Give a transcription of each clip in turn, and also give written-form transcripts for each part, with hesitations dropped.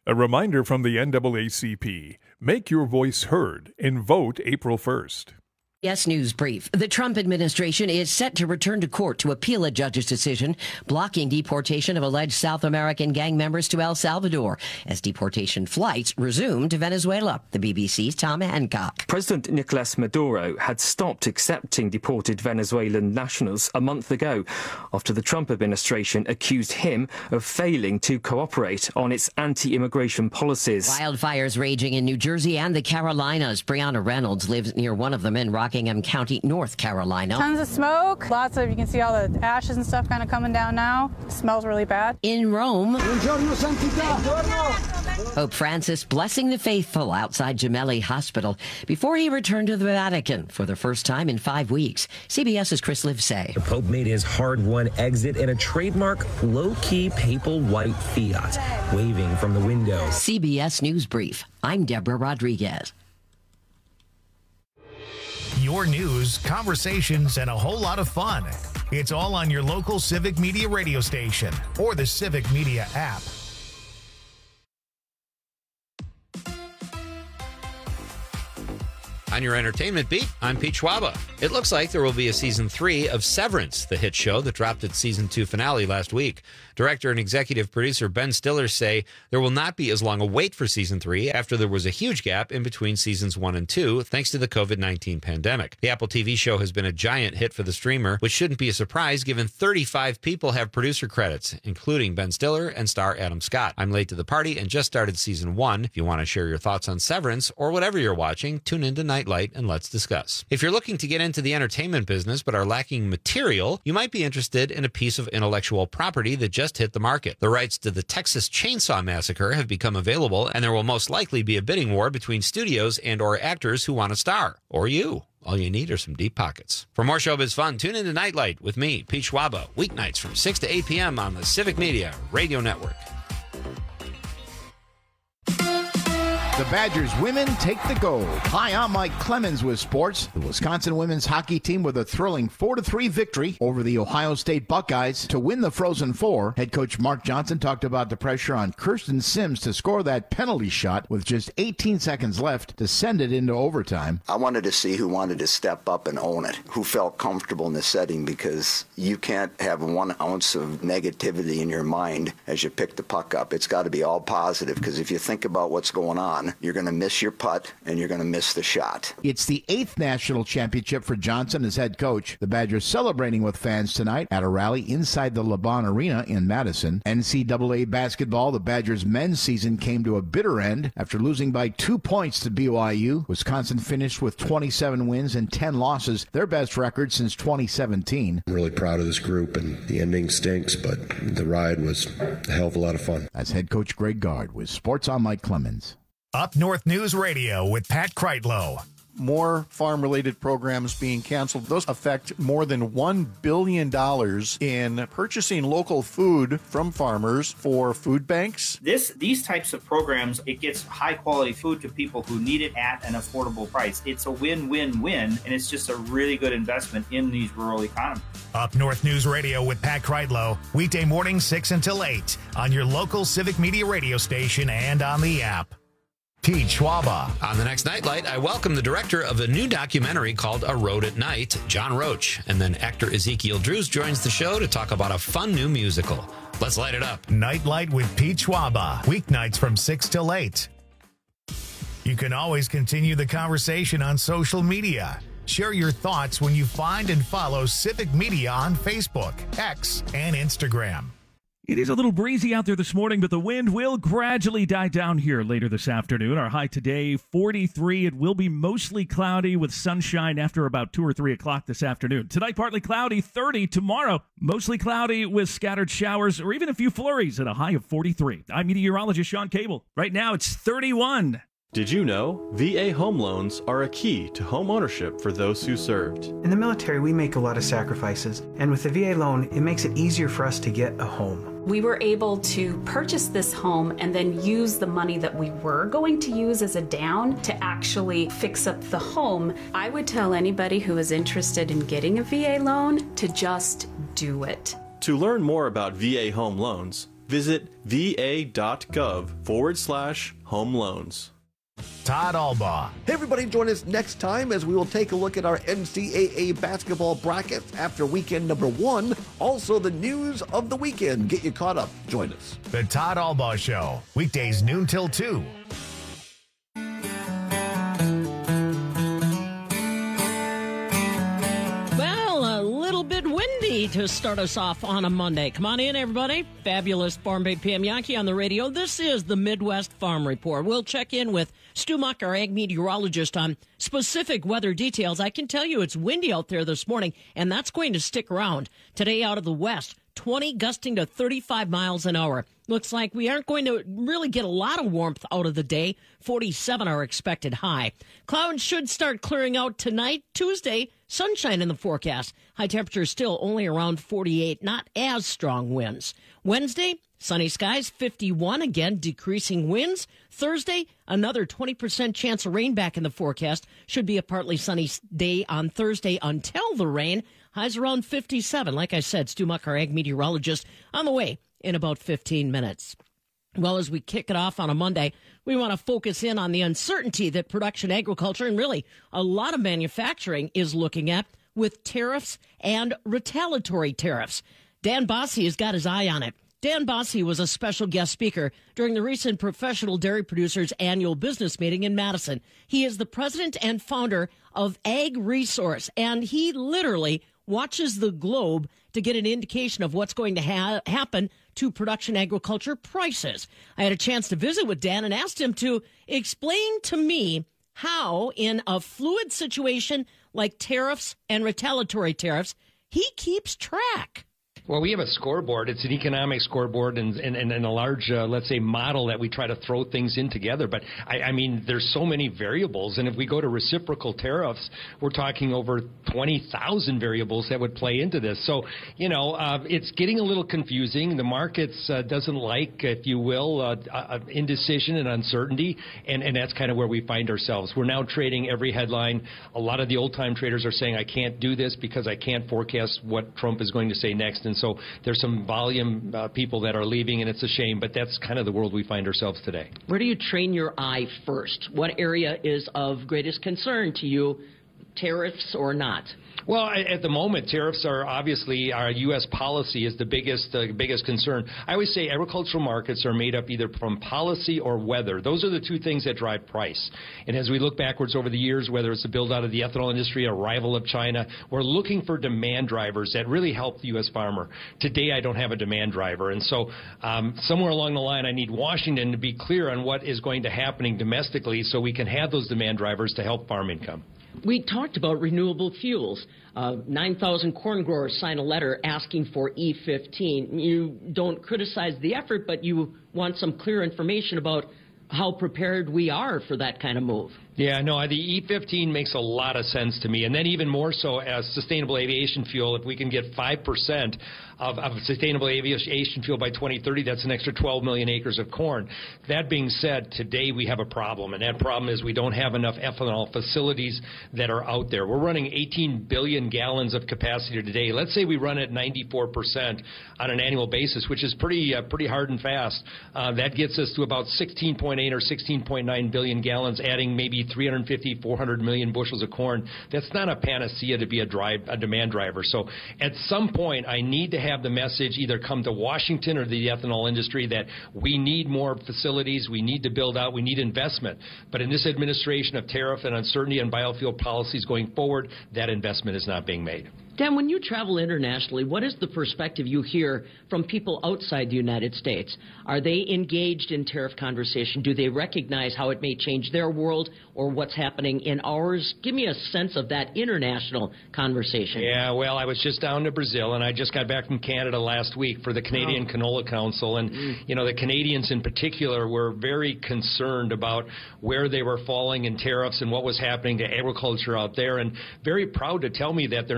A reminder from the NAACP. Make your voice heard and vote April 1st. Yes, News Brief. The Trump administration is set to return to court to appeal a judge's decision blocking deportation of alleged South American gang members to El Salvador as deportation flights resume to Venezuela. The BBC's Tom Hancock. President Nicolas Maduro had stopped accepting deported Venezuelan nationals a month ago after the Trump administration accused him of failing to cooperate on its anti-immigration policies. Wildfires raging in New Jersey and the Carolinas. Brianna Reynolds lives near one of them in Rockingham County, North Carolina. Tons of smoke. You can see all the ashes and stuff kind of coming down now. It smells really bad. In Rome, Pope Francis blessing the faithful outside Gemelli Hospital before he returned to the Vatican for the first time in 5 weeks. CBS's Chris Livesay. The Pope made his hard-won exit in a trademark low-key papal white Fiat, waving from the window. CBS News Brief. I'm Deborah Rodriguez. Your news, conversations, and a whole lot of fun. It's all on your local Civic Media radio station or the Civic Media app. On your entertainment beat, I'm Pete Schwaba. It looks like there will be a season 3 of Severance, the hit show that dropped its season 2 finale last week. Director and executive producer Ben Stiller say there will not be as long a wait for season 3 after there was a huge gap in between seasons 1 and 2 thanks to the COVID-19 pandemic. The Apple TV show has been a giant hit for the streamer, which shouldn't be a surprise given 35 people have producer credits, including Ben Stiller and star Adam Scott. I'm late to the party and just started season 1. If you want to share your thoughts on Severance or whatever you're watching, tune into Nightlight and let's discuss. If you're looking to get into the entertainment business but are lacking material, you might be interested in a piece of intellectual property that just hit the market. The rights to the Texas Chainsaw Massacre have become available, and there will most likely be a bidding war between studios and or actors who want to star. Or you. All you need are some deep pockets. For more showbiz fun, tune into Nightlight with me, Pete Schwaba, weeknights from 6 to 8 p.m. on the Civic Media Radio Network. The Badgers women take the gold. Hi, I'm Mike Clemens with sports. The Wisconsin women's hockey team with a thrilling 4-3 victory over the Ohio State Buckeyes to win the Frozen Four. Head coach Mark Johnson talked about the pressure on Kirsten Sims to score that penalty shot with just 18 seconds left to send it into overtime. I wanted to see who wanted to step up and own it, who felt comfortable in the setting, because you can't have 1 ounce of negativity in your mind as you pick the puck up. It's got to be all positive, because if you think about what's going on, you're going to miss your putt and you're going to miss the shot. It's the 8th national championship for Johnson as head coach. The Badgers celebrating with fans tonight at a rally inside the LeBron Arena in Madison. NCAA basketball, the Badgers men's season came to a bitter end after losing by 2 points to BYU. Wisconsin finished with 27 wins and 10 losses, their best record since 2017. I'm really proud of this group, and the ending stinks, but the ride was a hell of a lot of fun. As head coach Greg Gard with Sports on Mike Clemens. Up North News Radio with Pat Kreitlow. More farm-related programs being canceled. Those affect more than $1 billion in purchasing local food from farmers for food banks. These types of programs, it gets high-quality food to people who need it at an affordable price. It's a win-win-win, and it's just a really good investment in these rural economies. Up North News Radio with Pat Kreitlow, weekday morning 6 until 8 on your local Civic Media radio station and on the app. Pete Schwaba. On the next Nightlight, I welcome the director of a new documentary called A Road at Night, John Roach. And then actor Ezekiel Drews joins the show to talk about a fun new musical. Let's light it up. Nightlight with Pete Schwaba. Weeknights from 6 till 8. You can always continue the conversation on social media. Share your thoughts when you find and follow Civic Media on Facebook, X, and Instagram. It is a little breezy out there this morning, but the wind will gradually die down here later this afternoon. Our high today, 43. It will be mostly cloudy with sunshine after about 2 or 3 o'clock this afternoon. Tonight, partly cloudy, 30. Tomorrow, mostly cloudy with scattered showers or even a few flurries at a high of 43. I'm meteorologist Sean Cable. Right now, it's 31. Did you know VA home loans are a key to home ownership for those who served? In the military, we make a lot of sacrifices, and with the VA loan, it makes it easier for us to get a home. We were able to purchase this home and then use the money that we were going to use as a down to actually fix up the home. I would tell anybody who is interested in getting a VA loan to just do it. To learn more about VA home loans, Visit va.gov/home loans. Todd Albaugh. Hey, everybody, join us next time as we will take a look at our NCAA basketball brackets after weekend number 1. Also, the news of the weekend. Get you caught up. Join us. The Todd Albaugh Show, weekdays noon till 2. To start us off on a Monday. Come on in, everybody. Fabulous Farm Bay PM Yankee on the radio. This is the Midwest Farm Report. We'll check in with Stu Muck, our ag meteorologist, on specific weather details. I can tell you it's windy out there this morning, and that's going to stick around. Today out of the west, 20 gusting to 35 miles an hour. Looks like we aren't going to really get a lot of warmth out of the day. 47 are expected high. Clouds should start clearing out tonight, Tuesday. Sunshine in the forecast. High temperature still only around 48, not as strong winds. Wednesday, sunny skies, 51, again decreasing winds. Thursday, another 20% chance of rain back in the forecast. Should be a partly sunny day on Thursday until the rain. Highs around 57. Like I said, Stu Muck, our ag meteorologist, on the way in about 15 minutes. Well, as we kick it off on a Monday, we want to focus in on the uncertainty that production agriculture and really a lot of manufacturing is looking at with tariffs and retaliatory tariffs. Dan Bosse has got his eye on it. Dan Bosse was a special guest speaker during the recent Professional Dairy Producers Annual Business Meeting in Madison. He is the president and founder of Ag Resource, and he literally watches the globe to get an indication of what's going to happen to production agriculture prices. I had a chance to visit with Dan and asked him to explain to me how, in a fluid situation like tariffs and retaliatory tariffs, he keeps track. Well, we have a scoreboard. It's an economic scoreboard and a large, let's say, model that we try to throw things in together. But, I mean, there's so many variables. And if we go to reciprocal tariffs, we're talking over 20,000 variables that would play into this. So, you know, it's getting a little confusing. The markets doesn't like, if you will, indecision and uncertainty. And that's kind of where we find ourselves. We're now trading every headline. A lot of the old-time traders are saying, I can't do this because I can't forecast what Trump is going to say next. And so there's some volume people that are leaving, and it's a shame, but that's kind of the world we find ourselves today. Where do you train your eye first? What area is of greatest concern to you, tariffs or not? Well, at the moment, tariffs are obviously our U.S. policy is the biggest concern. I always say agricultural markets are made up either from policy or weather. Those are the two things that drive price. And as we look backwards over the years, whether it's the build out of the ethanol industry, a rival of China, we're looking for demand drivers that really help the U.S. farmer. Today, I don't have a demand driver. And so somewhere along the line, I need Washington to be clear on what is going to happen domestically so we can have those demand drivers to help farm income. We talked about renewable fuels. 9,000 corn growers signed a letter asking for E15. You don't criticize the effort, but you want some clear information about how prepared we are for that kind of move. Yeah, no, the E15 makes a lot of sense to me. And then even more so as sustainable aviation fuel, if we can get 5% of sustainable aviation fuel by 2030, that's an extra 12 million acres of corn. That being said, today we have a problem, and that problem is we don't have enough ethanol facilities that are out there. We're running 18 billion gallons of capacity today. Let's say we run at 94% on an annual basis, which is pretty hard and fast. That gets us to about 16.8 or 16.9 billion gallons, adding maybe 350, 400 million bushels of corn. That's not a panacea to be a demand driver. So at some point, I need to have the message either come to Washington or the ethanol industry that we need more facilities, we need to build out, we need investment. But in this administration of tariff and uncertainty and biofuel policies going forward, that investment is not being made. Dan, when you travel internationally, what is the perspective you hear from people outside the United States? Are they engaged in tariff conversation? Do they recognize how it may change their world or what's happening in ours? Give me a sense of that international conversation. Yeah, well, I was just down to Brazil, and I just got back from Canada last week for the Canadian Canola Council. And, you know, the Canadians in particular were very concerned about where they were falling in tariffs and what was happening to agriculture out there, and very proud to tell me that they're not going to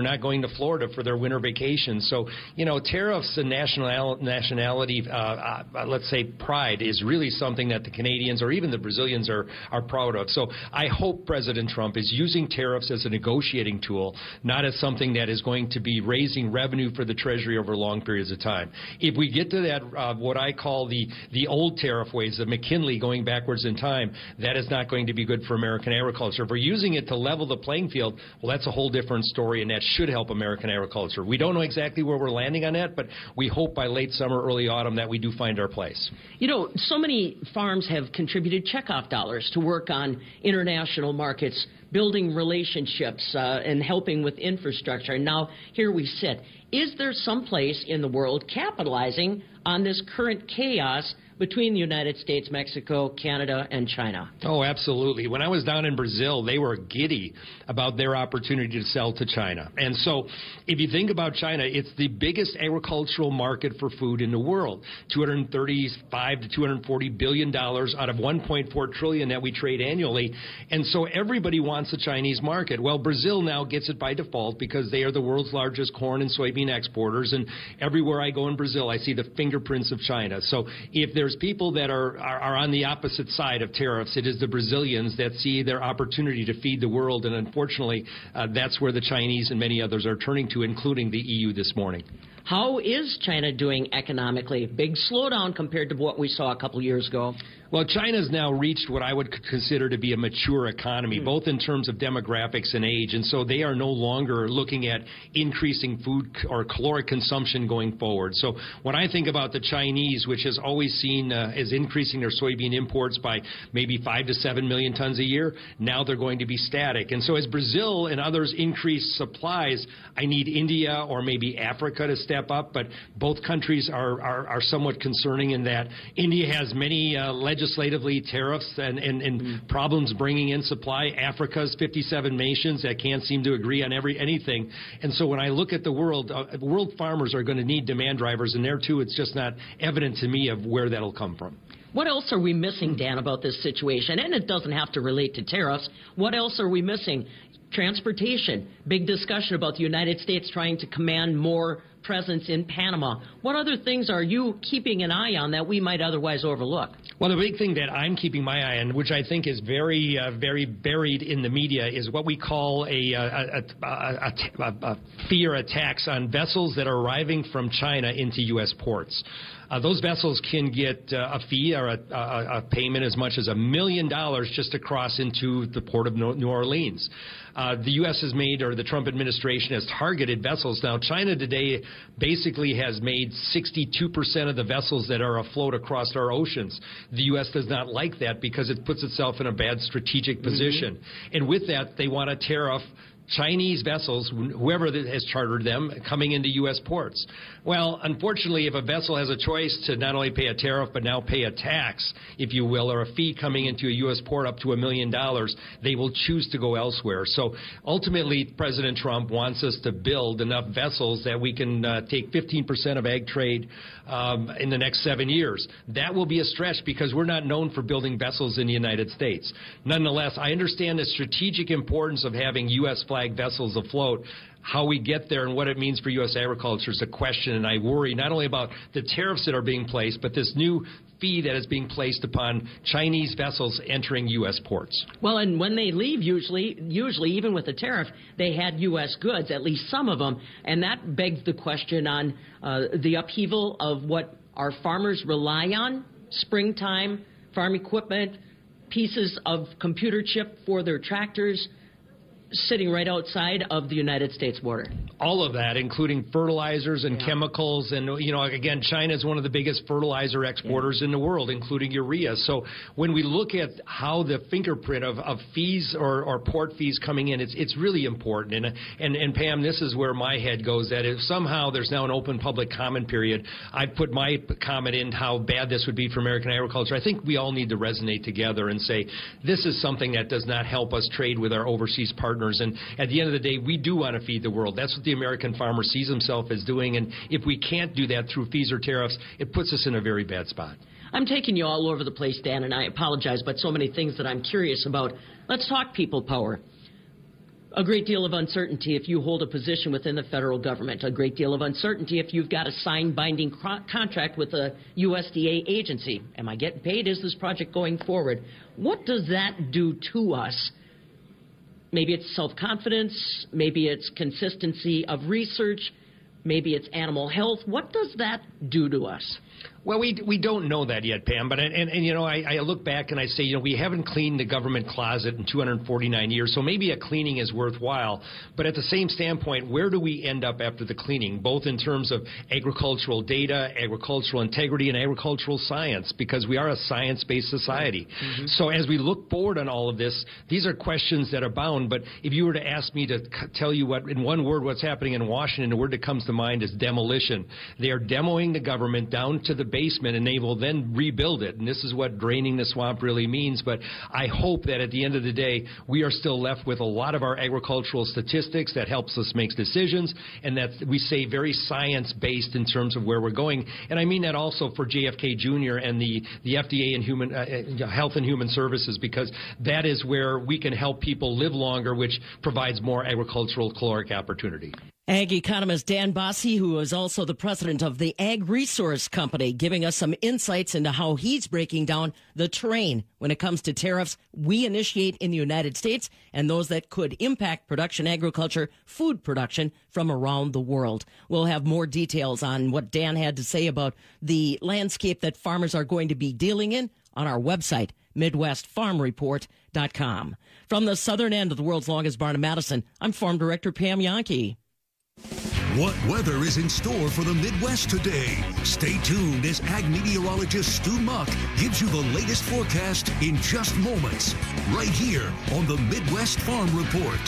Florida for their winter vacation. So, tariffs and nationality, let's say pride, is really something that the Canadians or even the Brazilians are proud of. So I hope President Trump is using tariffs as a negotiating tool, not as something that is going to be raising revenue for the Treasury over long periods of time. If we get to that, what I call the old tariff ways, the McKinley going backwards in time, that is not going to be good for American agriculture. If we're using it to level the playing field, well, that's a whole different story, and that should help American agriculture. We don't know exactly where we're landing on that, but we hope by late summer, early autumn that we do find our place. So many farms have contributed checkoff dollars to work on international markets, building relationships, and helping with infrastructure. And now here we sit. Is there some place in the world capitalizing on this current chaos between the United States, Mexico, Canada, and China? Oh, absolutely. When I was down in Brazil, they were giddy about their opportunity to sell to China. And so if you think about China, it's the biggest agricultural market for food in the world, $235 to $240 billion out of $1.4 trillion that we trade annually. And so everybody wants the Chinese market. Well, Brazil now gets it by default because they are the world's largest corn and soybean exporters. And everywhere I go in Brazil, I see the fingerprints of China. So if there's people that are on the opposite side of tariffs, it is the Brazilians that see their opportunity to feed the world. And unfortunately, that's where the Chinese and many others are turning to, including the EU this morning. How is China doing economically? Big slowdown compared to what we saw a couple years ago. Well, China's now reached what I would consider to be a mature economy, both in terms of demographics and age. And so they are no longer looking at increasing food or caloric consumption going forward. So when I think about the Chinese, which has always seen as increasing their soybean imports by maybe 5 to 7 million tons a year, now they're going to be static. And so as Brazil and others increase supplies, I need India or maybe Africa to step up. But both countries are somewhat concerning in that India has many legislatively tariffs and problems bringing in supply. Africa's 57 nations that can't seem to agree on anything. And so when I look at the world farmers are going to need demand drivers, and there too it's just not evident to me of where that'll come from. What else are we missing, Dan, about this situation? And it doesn't have to relate to tariffs. What else are we missing? Transportation. Big discussion about the United States trying to command more presence in Panama. What other things are you keeping an eye on that we might otherwise overlook? Well, the big thing that I'm keeping my eye on, which I think is very, very buried in the media, is what we call a fee or a tax on vessels that are arriving from China into U.S. ports. Those vessels can get a fee or a payment as much as $1 million just to cross into the port of New Orleans. The U.S. has made, or the Trump administration has targeted vessels. Now, China today basically has made 62% of the vessels that are afloat across our oceans. The U.S. does not like that because it puts itself in a bad strategic position. And with that, they want to tariff Chinese vessels, whoever has chartered them, coming into U.S. ports. Well, unfortunately, if a vessel has a choice to not only pay a tariff but now pay a tax, if you will, or a fee coming into a U.S. port up to $1 million, they will choose to go elsewhere. So ultimately, President Trump wants us to build enough vessels that we can take 15% of ag trade in the next 7 years. That will be a stretch because we're not known for building vessels in the United States. Nonetheless, I understand the strategic importance of having U.S. flag vessels afloat. How we get there and what it means for U.S. agriculture is a question, and I worry not only about the tariffs that are being placed, but this new fee that is being placed upon Chinese vessels entering U.S. ports. Well, and when they leave, usually even with the tariff, they had U.S. goods, at least some of them, and that begs the question on the upheaval of what our farmers rely on, springtime, farm equipment, pieces of computer chip for their tractors, sitting right outside of the United States border. All of that, including fertilizers and chemicals. And, again, China is one of the biggest fertilizer exporters in the world, including urea. So when we look at how the fingerprint of fees or port fees coming in, it's really important. And Pam, this is where my head goes, that if somehow there's now an open public comment period, I put my comment in how bad this would be for American agriculture. I think we all need to resonate together and say, this is something that does not help us trade with our overseas partners. And at the end of the day, we do want to feed the world. That's what the American farmer sees himself as doing. And if we can't do that through fees or tariffs, it puts us in a very bad spot. I'm taking you all over the place, Dan, and I apologize, but so many things that I'm curious about. Let's talk people power. A great deal of uncertainty if you hold a position within the federal government. A great deal of uncertainty if you've got a signed binding contract with a USDA agency. Am I getting paid? Is this project going forward? What does that do to us? Maybe it's self-confidence. Maybe it's consistency of research. Maybe it's animal health. What does that do to us? Well, we don't know that yet, Pam. But I look back and I say, we haven't cleaned the government closet in 249 years, so maybe a cleaning is worthwhile. But at the same standpoint, where do we end up after the cleaning, both in terms of agricultural data, agricultural integrity, and agricultural science? Because we are a science-based society. Mm-hmm. So as we look forward on all of this, these are questions that abound. But if you were to ask me to tell you in one word what's happening in Washington, the word that comes to mind is demolition. They are demoing the government down to the basement, and they will then rebuild it. And this is what draining the swamp really means. But I hope that at the end of the day, we are still left with a lot of our agricultural statistics that helps us make decisions, and that we say very science-based in terms of where we're going. And I mean that also for JFK Jr. and the FDA and Human Health and Human Services, because that is where we can help people live longer, which provides more agricultural caloric opportunity. Ag economist Dan Bossie, who is also the president of the Ag Resource Company, giving us some insights into how he's breaking down the terrain when it comes to tariffs we initiate in the United States and those that could impact production, agriculture, food production from around the world. We'll have more details on what Dan had to say about the landscape that farmers are going to be dealing in on our website, MidwestFarmReport.com. From the southern end of the world's longest barn in Madison, I'm Farm Director Pam Yonke. What weather is in store for the Midwest today? Stay tuned as ag meteorologist Stu Muck gives you the latest forecast in just moments, right here on the Midwest Farm Report.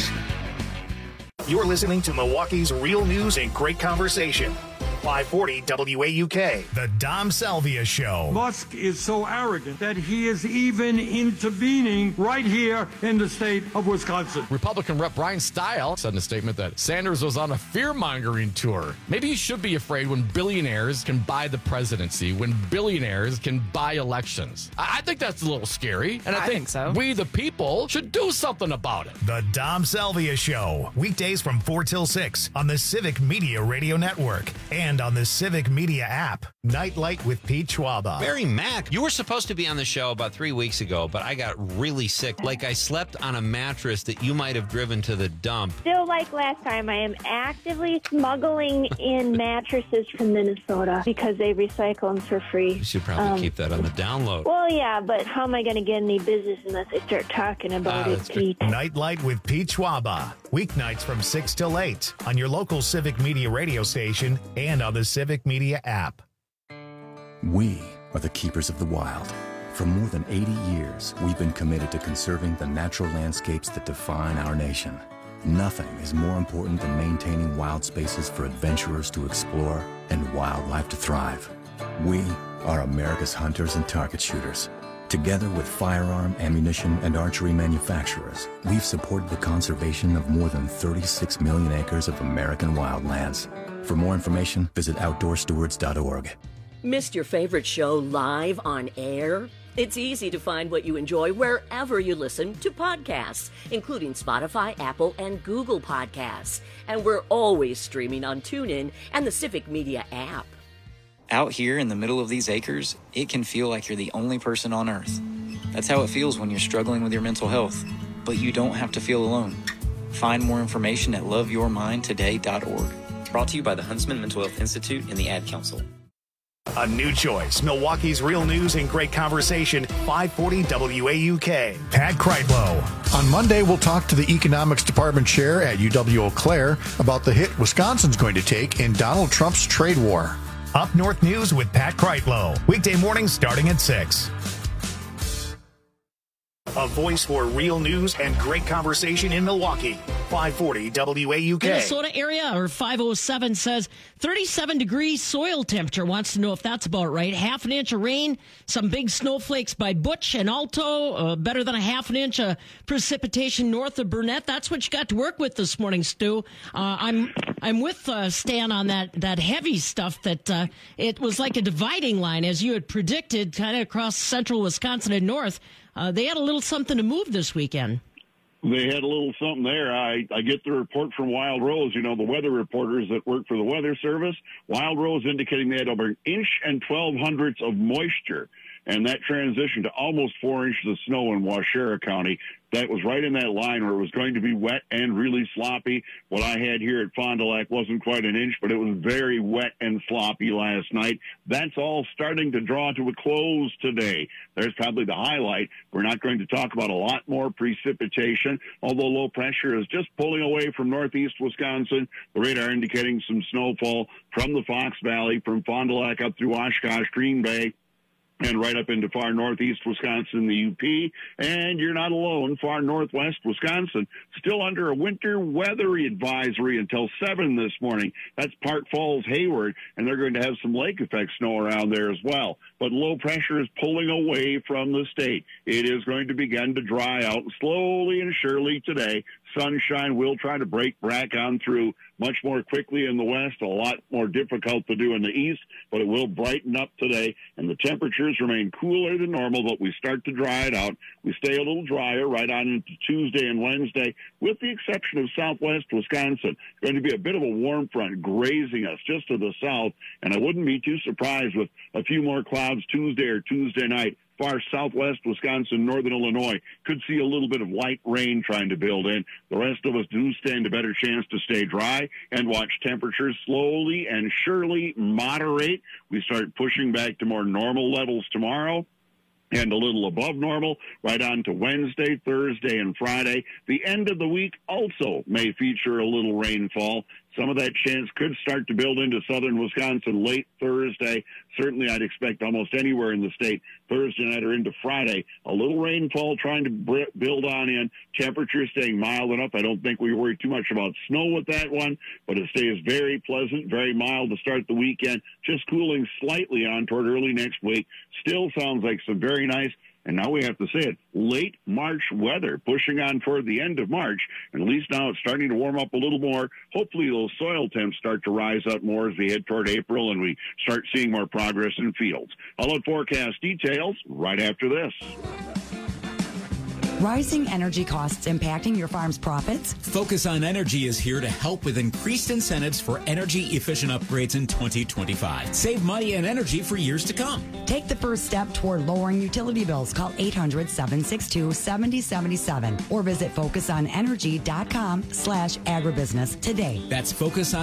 You're listening to Milwaukee's Real News and Great Conversation. 540 WAUK. The Dom Salvia Show. Musk is so arrogant that he is even intervening right here in the state of Wisconsin. Republican Rep. Brian Stile said in a statement that Sanders was on a fear-mongering tour. Maybe he should be afraid when billionaires can buy the presidency, when billionaires can buy elections. I think that's a little scary, and I think so. We, the people, should do something about it. The Dom Salvia Show. Weekdays from 4 till 6 on the Civic Media Radio Network and on the Civic Media app. Nightlight with Pete Schwaba. Mary Mack, you were supposed to be on the show about 3 weeks ago, but I got really sick. Like I slept on a mattress that you might have driven to the dump. Still like last time, I am actively smuggling in mattresses from Minnesota because they recycle them for free. You should probably keep that on the download. Well, yeah, but how am I going to get any business unless I start talking about it, Pete? Nightlight with Pete Schwaba. Weeknights from 6 till 8 on your local Civic Media radio station and on the Civic Media app. We are the keepers of the wild. For more than 80 years, we've been committed to conserving the natural landscapes that define our nation. Nothing is more important than maintaining wild spaces for adventurers to explore and wildlife to thrive. We are America's hunters and target shooters. Together with firearm, ammunition, and archery manufacturers, we've supported the conservation of more than 36 million acres of American wildlands. For more information, visit OutdoorStewards.org. Missed your favorite show live on air? It's easy to find what you enjoy wherever you listen to podcasts, including Spotify, Apple, and Google Podcasts. And we're always streaming on TuneIn and the Civic Media app. Out here in the middle of these acres, it can feel like you're the only person on Earth. That's how it feels when you're struggling with your mental health. But you don't have to feel alone. Find more information at loveyourmindtoday.org. Brought to you by the Huntsman Mental Health Institute and the Ad Council. A new choice. Milwaukee's Real News and Great Conversation. 540 WAUK. Pat Kreitlow. On Monday, we'll talk to the Economics Department Chair at UW-Eau Claire about the hit Wisconsin's going to take in Donald Trump's trade war. Up North News with Pat Kreitlow. Weekday mornings starting at 6. A voice for real news and great conversation in Milwaukee. 540 WAUK. Minnesota area, or 507, says 37 degrees soil temperature. Wants to know if that's about right. Half an inch of rain, some big snowflakes by Butch and Alto, better than a half an inch of precipitation north of Burnett. That's what you got to work with this morning, Stu. I'm with Stan on that heavy stuff that it was like a dividing line, as you had predicted, kind of across central Wisconsin and north. They had a little something to move this weekend. They had a little something there. I get the report from Wild Rose, the weather reporters that work for the Weather Service. Wild Rose indicating they had over 1 and 12 hundredths of moisture, and that transitioned to almost 4 inches of snow in Waushara County. That was right in that line where it was going to be wet and really sloppy. What I had here at Fond du Lac wasn't quite an inch, but it was very wet and sloppy last night. That's all starting to draw to a close today. There's probably the highlight. We're not going to talk about a lot more precipitation, although low pressure is just pulling away from northeast Wisconsin. The radar indicating some snowfall from the Fox Valley, from Fond du Lac up through Oshkosh, Green Bay, and right up into far northeast Wisconsin, the UP. And you're not alone. Far northwest Wisconsin, still under a winter weather advisory until 7 this morning. That's Park Falls, Hayward, and they're going to have some lake effect snow around there as well. But low pressure is pulling away from the state. It is going to begin to dry out slowly and surely today. Sunshine will try to break back on through much more quickly in the west, a lot more difficult to do in the east, but it will brighten up today, and the temperatures remain cooler than normal, but we start to dry it out. We stay a little drier right on into Tuesday and Wednesday, with the exception of southwest Wisconsin. Going to be a bit of a warm front grazing us just to the south, and I wouldn't be too surprised with a few more clouds Tuesday or Tuesday night. Far southwest Wisconsin, northern Illinois could see a little bit of light rain trying to build in. The rest of us do stand a better chance to stay dry and watch temperatures slowly and surely moderate. We start pushing back to more normal levels tomorrow, and a little above normal right on to Wednesday, Thursday, and Friday. The end of the week also may feature a little rainfall. Some of that chance could start to build into southern Wisconsin late Thursday. Certainly, I'd expect almost anywhere in the state Thursday night or into Friday. A little rainfall trying to build on in. Temperatures staying mild enough. I don't think we worry too much about snow with that one, but it stays very pleasant, very mild to start the weekend. Just cooling slightly on toward early next week. Still sounds like some very nice, and now we have to say it, late March weather pushing on toward the end of March. And at least now it's starting to warm up a little more. Hopefully those soil temps start to rise up more as we head toward April and we start seeing more progress in fields. I'll let forecast details right after this. Rising energy costs impacting your farm's profits? Focus on Energy is here to help with increased incentives for energy-efficient upgrades in 2025. Save money and energy for years to come. Take the first step toward lowering utility bills. Call 800-762-7077 or visit focusonenergy.com/agribusiness today. That's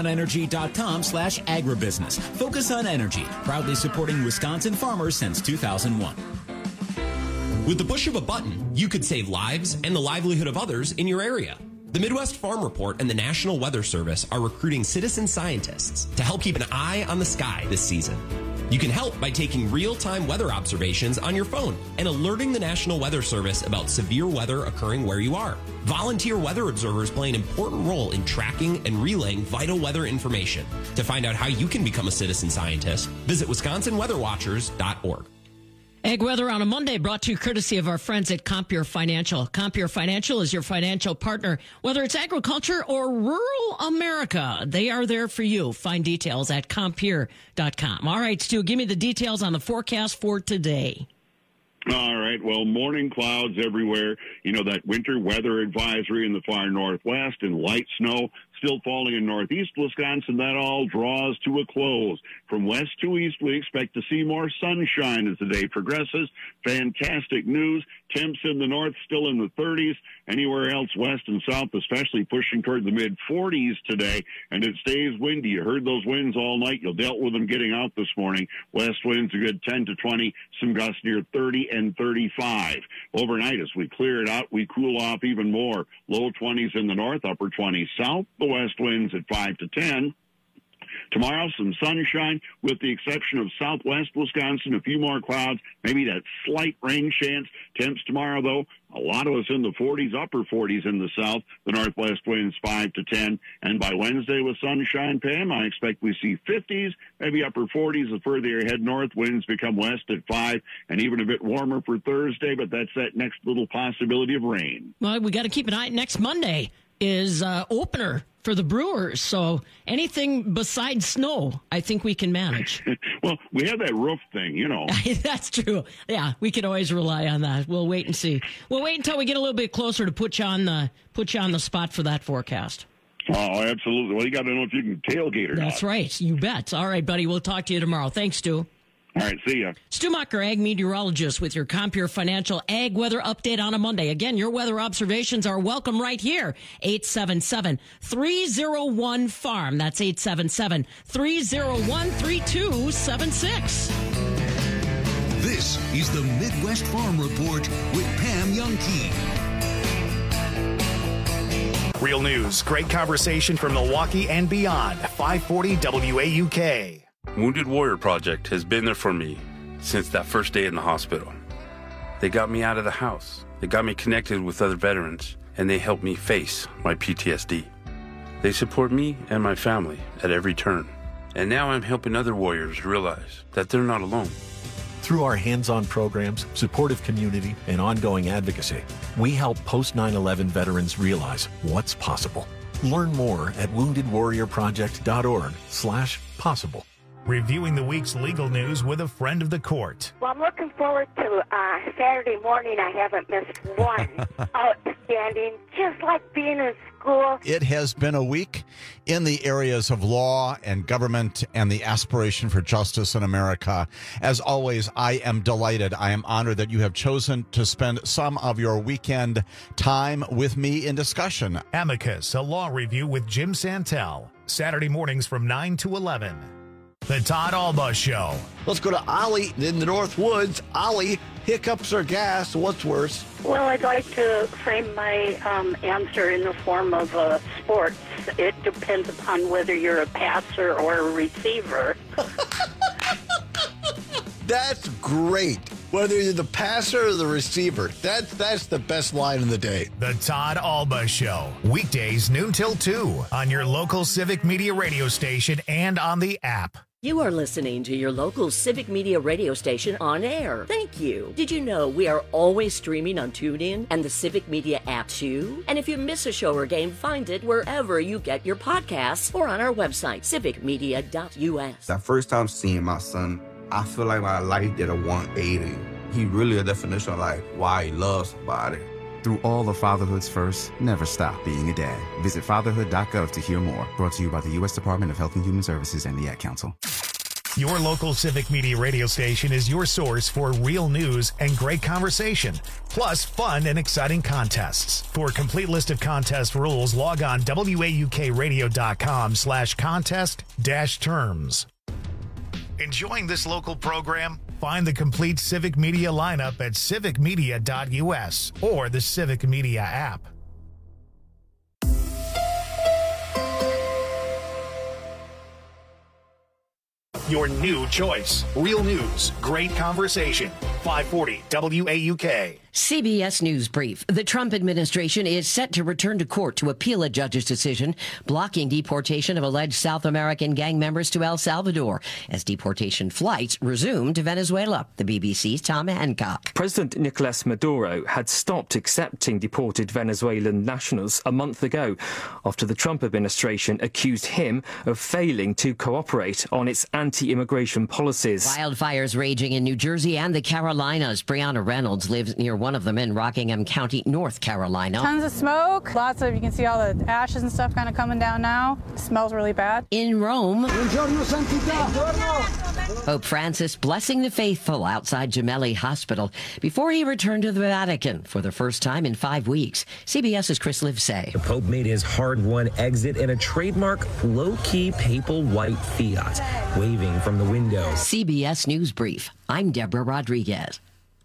focusonenergy.com/agribusiness. Focus on Energy, proudly supporting Wisconsin farmers since 2001. With the push of a button, you could save lives and the livelihood of others in your area. The Midwest Farm Report and the National Weather Service are recruiting citizen scientists to help keep an eye on the sky this season. You can help by taking real-time weather observations on your phone and alerting the National Weather Service about severe weather occurring where you are. Volunteer weather observers play an important role in tracking and relaying vital weather information. To find out how you can become a citizen scientist, visit WisconsinWeatherWatchers.org. Ag Weather on a Monday brought to you courtesy of our friends at Compeer Financial. Compeer Financial is your financial partner, whether it's agriculture or rural America. They are there for you. Find details at Compeer.com. All right, Stu, give me the details on the forecast for today. All right. Well, morning clouds everywhere. You know, that winter weather advisory in the far northwest and light snow still falling in northeast Wisconsin. That all draws to a close. From west to east, we expect to see more sunshine as the day progresses. Fantastic news. Temps in the north still in the 30s. Anywhere else west and south, especially pushing toward the mid-40s today. And it stays windy. You heard those winds all night. You dealt with them getting out this morning. West winds a good 10 to 20. Some gusts near 30 and 35. Overnight, as we clear it out, we cool off even more. Low 20s in the north, upper 20s south. The west winds at 5 to 10. Tomorrow, some sunshine with the exception of southwest Wisconsin, a few more clouds, maybe that slight rain chance. Temps tomorrow, though, a lot of us in the 40s, upper 40s in the south. The northwest winds 5 to 10. And by Wednesday with sunshine, Pam, I expect we see 50s, maybe upper 40s. The further you head north, winds become west at 5 and even a bit warmer for Thursday, but that's that next little possibility of rain. Well, we got to keep an eye. Next Monday is opener for the Brewers. So anything besides snow, I think we can manage. Well, we have that roof thing, you know. That's true. Yeah, we can always rely on that. We'll wait and see. We'll wait until we get a little bit closer to put you on the spot for that forecast. Oh, absolutely. Well, you got to know if you can tailgate or not. That's right. You bet. All right, buddy. We'll talk to you tomorrow. Thanks, Stu. All right, see ya. Stu Mucker, ag meteorologist with your Compure Financial Ag Weather Update on a Monday. Again, your weather observations are welcome right here. 877-301-FARM. That's 877-301-3276. This is the Midwest Farm Report with Pam Youngkey. Real news, great conversation from Milwaukee and beyond. 540 WAUK. Wounded Warrior Project has been there for me since that first day in the hospital. They got me out of the house. They got me connected with other veterans, and they helped me face my PTSD. They support me and my family at every turn. And now I'm helping other warriors realize that they're not alone. Through our hands-on programs, supportive community, and ongoing advocacy, we help post 9/11 veterans realize what's possible. Learn more at woundedwarriorproject.org/possible. Reviewing the week's legal news with a friend of the court. Well, I'm looking forward to Saturday morning. I haven't missed one. Outstanding, just like being in school. It has been a week in the areas of law and government and the aspiration for justice in America. As always, I am delighted. I am honored that you have chosen to spend some of your weekend time with me in discussion. Amicus, a law review with Jim Santel. Saturday mornings from 9 to 11. The Todd Alba Show. Let's go to Ollie in the North Woods. Ollie, hiccups or gas? What's worse? Well, I'd like to frame my answer in the form of sports. It depends upon whether you're a passer or a receiver. That's great. Whether you're the passer or the receiver, that's the best line of the day. The Todd Alba Show. Weekdays noon till 2 on your local Civic Media radio station and on the app. You are listening to your local Civic Media radio station on air. Thank you. Did you know we are always streaming on TuneIn and the Civic Media app too? And if you miss a show or game, find it wherever you get your podcasts or on our website, civicmedia.us. That first time seeing my son, I feel like my life did a 180. He really a definition of like why he loves somebody. Through all of fatherhood's first, never stop being a dad. Visit fatherhood.gov to hear more. Brought to you by the U.S. Department of Health and Human Services and the Ad Council. Your local Civic Media radio station is your source for real news and great conversation, plus fun and exciting contests. For a complete list of contest rules, log on waukradio.com/contest-terms. Enjoying this local program? Find the complete Civic Media lineup at civicmedia.us or the Civic Media app. Your new choice. Real news, great conversation. 540 WAUK. CBS News Brief. The Trump administration is set to return to court to appeal a judge's decision blocking deportation of alleged South American gang members to El Salvador as deportation flights resume to Venezuela. The BBC's Tom Hancock. President Nicolas Maduro had stopped accepting deported Venezuelan nationals a month ago after the Trump administration accused him of failing to cooperate on its anti-immigration policies. Wildfires raging in New Jersey and the Carolinas. Brianna Reynolds lives near one of them in Rockingham County, North Carolina. Tons of smoke. Lots of, you can see all the ashes and stuff kind of coming down now. It smells really bad. In Rome, Pope Francis blessing the faithful outside Gemelli Hospital before he returned to the Vatican for the first time in 5 weeks. CBS's Chris Livesay. The Pope made his hard-won exit in a trademark low-key papal white Fiat, waving from the window. CBS News Brief. I'm Deborah Rodriguez.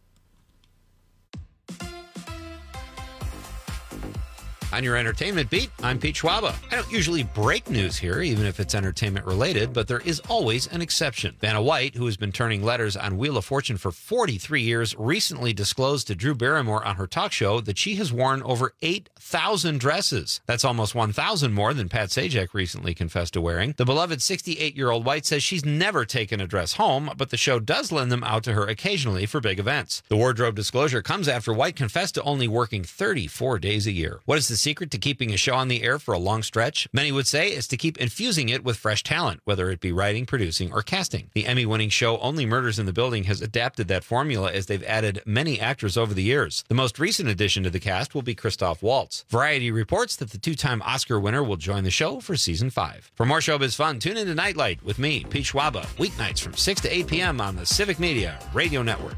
On your entertainment beat, I'm Pete Schwaba. I don't usually break news here, even if it's entertainment related, but there is always an exception. Vanna White, who has been turning letters on Wheel of Fortune for 43 years, recently disclosed to Drew Barrymore on her talk show that she has worn over 8,000 dresses. That's almost 1,000 more than Pat Sajak recently confessed to wearing. The beloved 68-year-old White says she's never taken a dress home, but the show does lend them out to her occasionally for big events. The wardrobe disclosure comes after White confessed to only working 34 days a year. What is the secret to keeping a show on the air for a long stretch? Many would say it's to keep infusing it with fresh talent, whether it be writing, producing, or casting. The Emmy-winning show Only Murders in the Building has adapted that formula as they've added many actors over the years. The most recent addition to the cast will be Christoph Waltz. Variety reports that the two-time Oscar winner will join the show for season 5. For more showbiz fun, tune into Nightlight with me, Pete Schwaba, weeknights from 6 to 8 p.m. on the Civic Media Radio Network.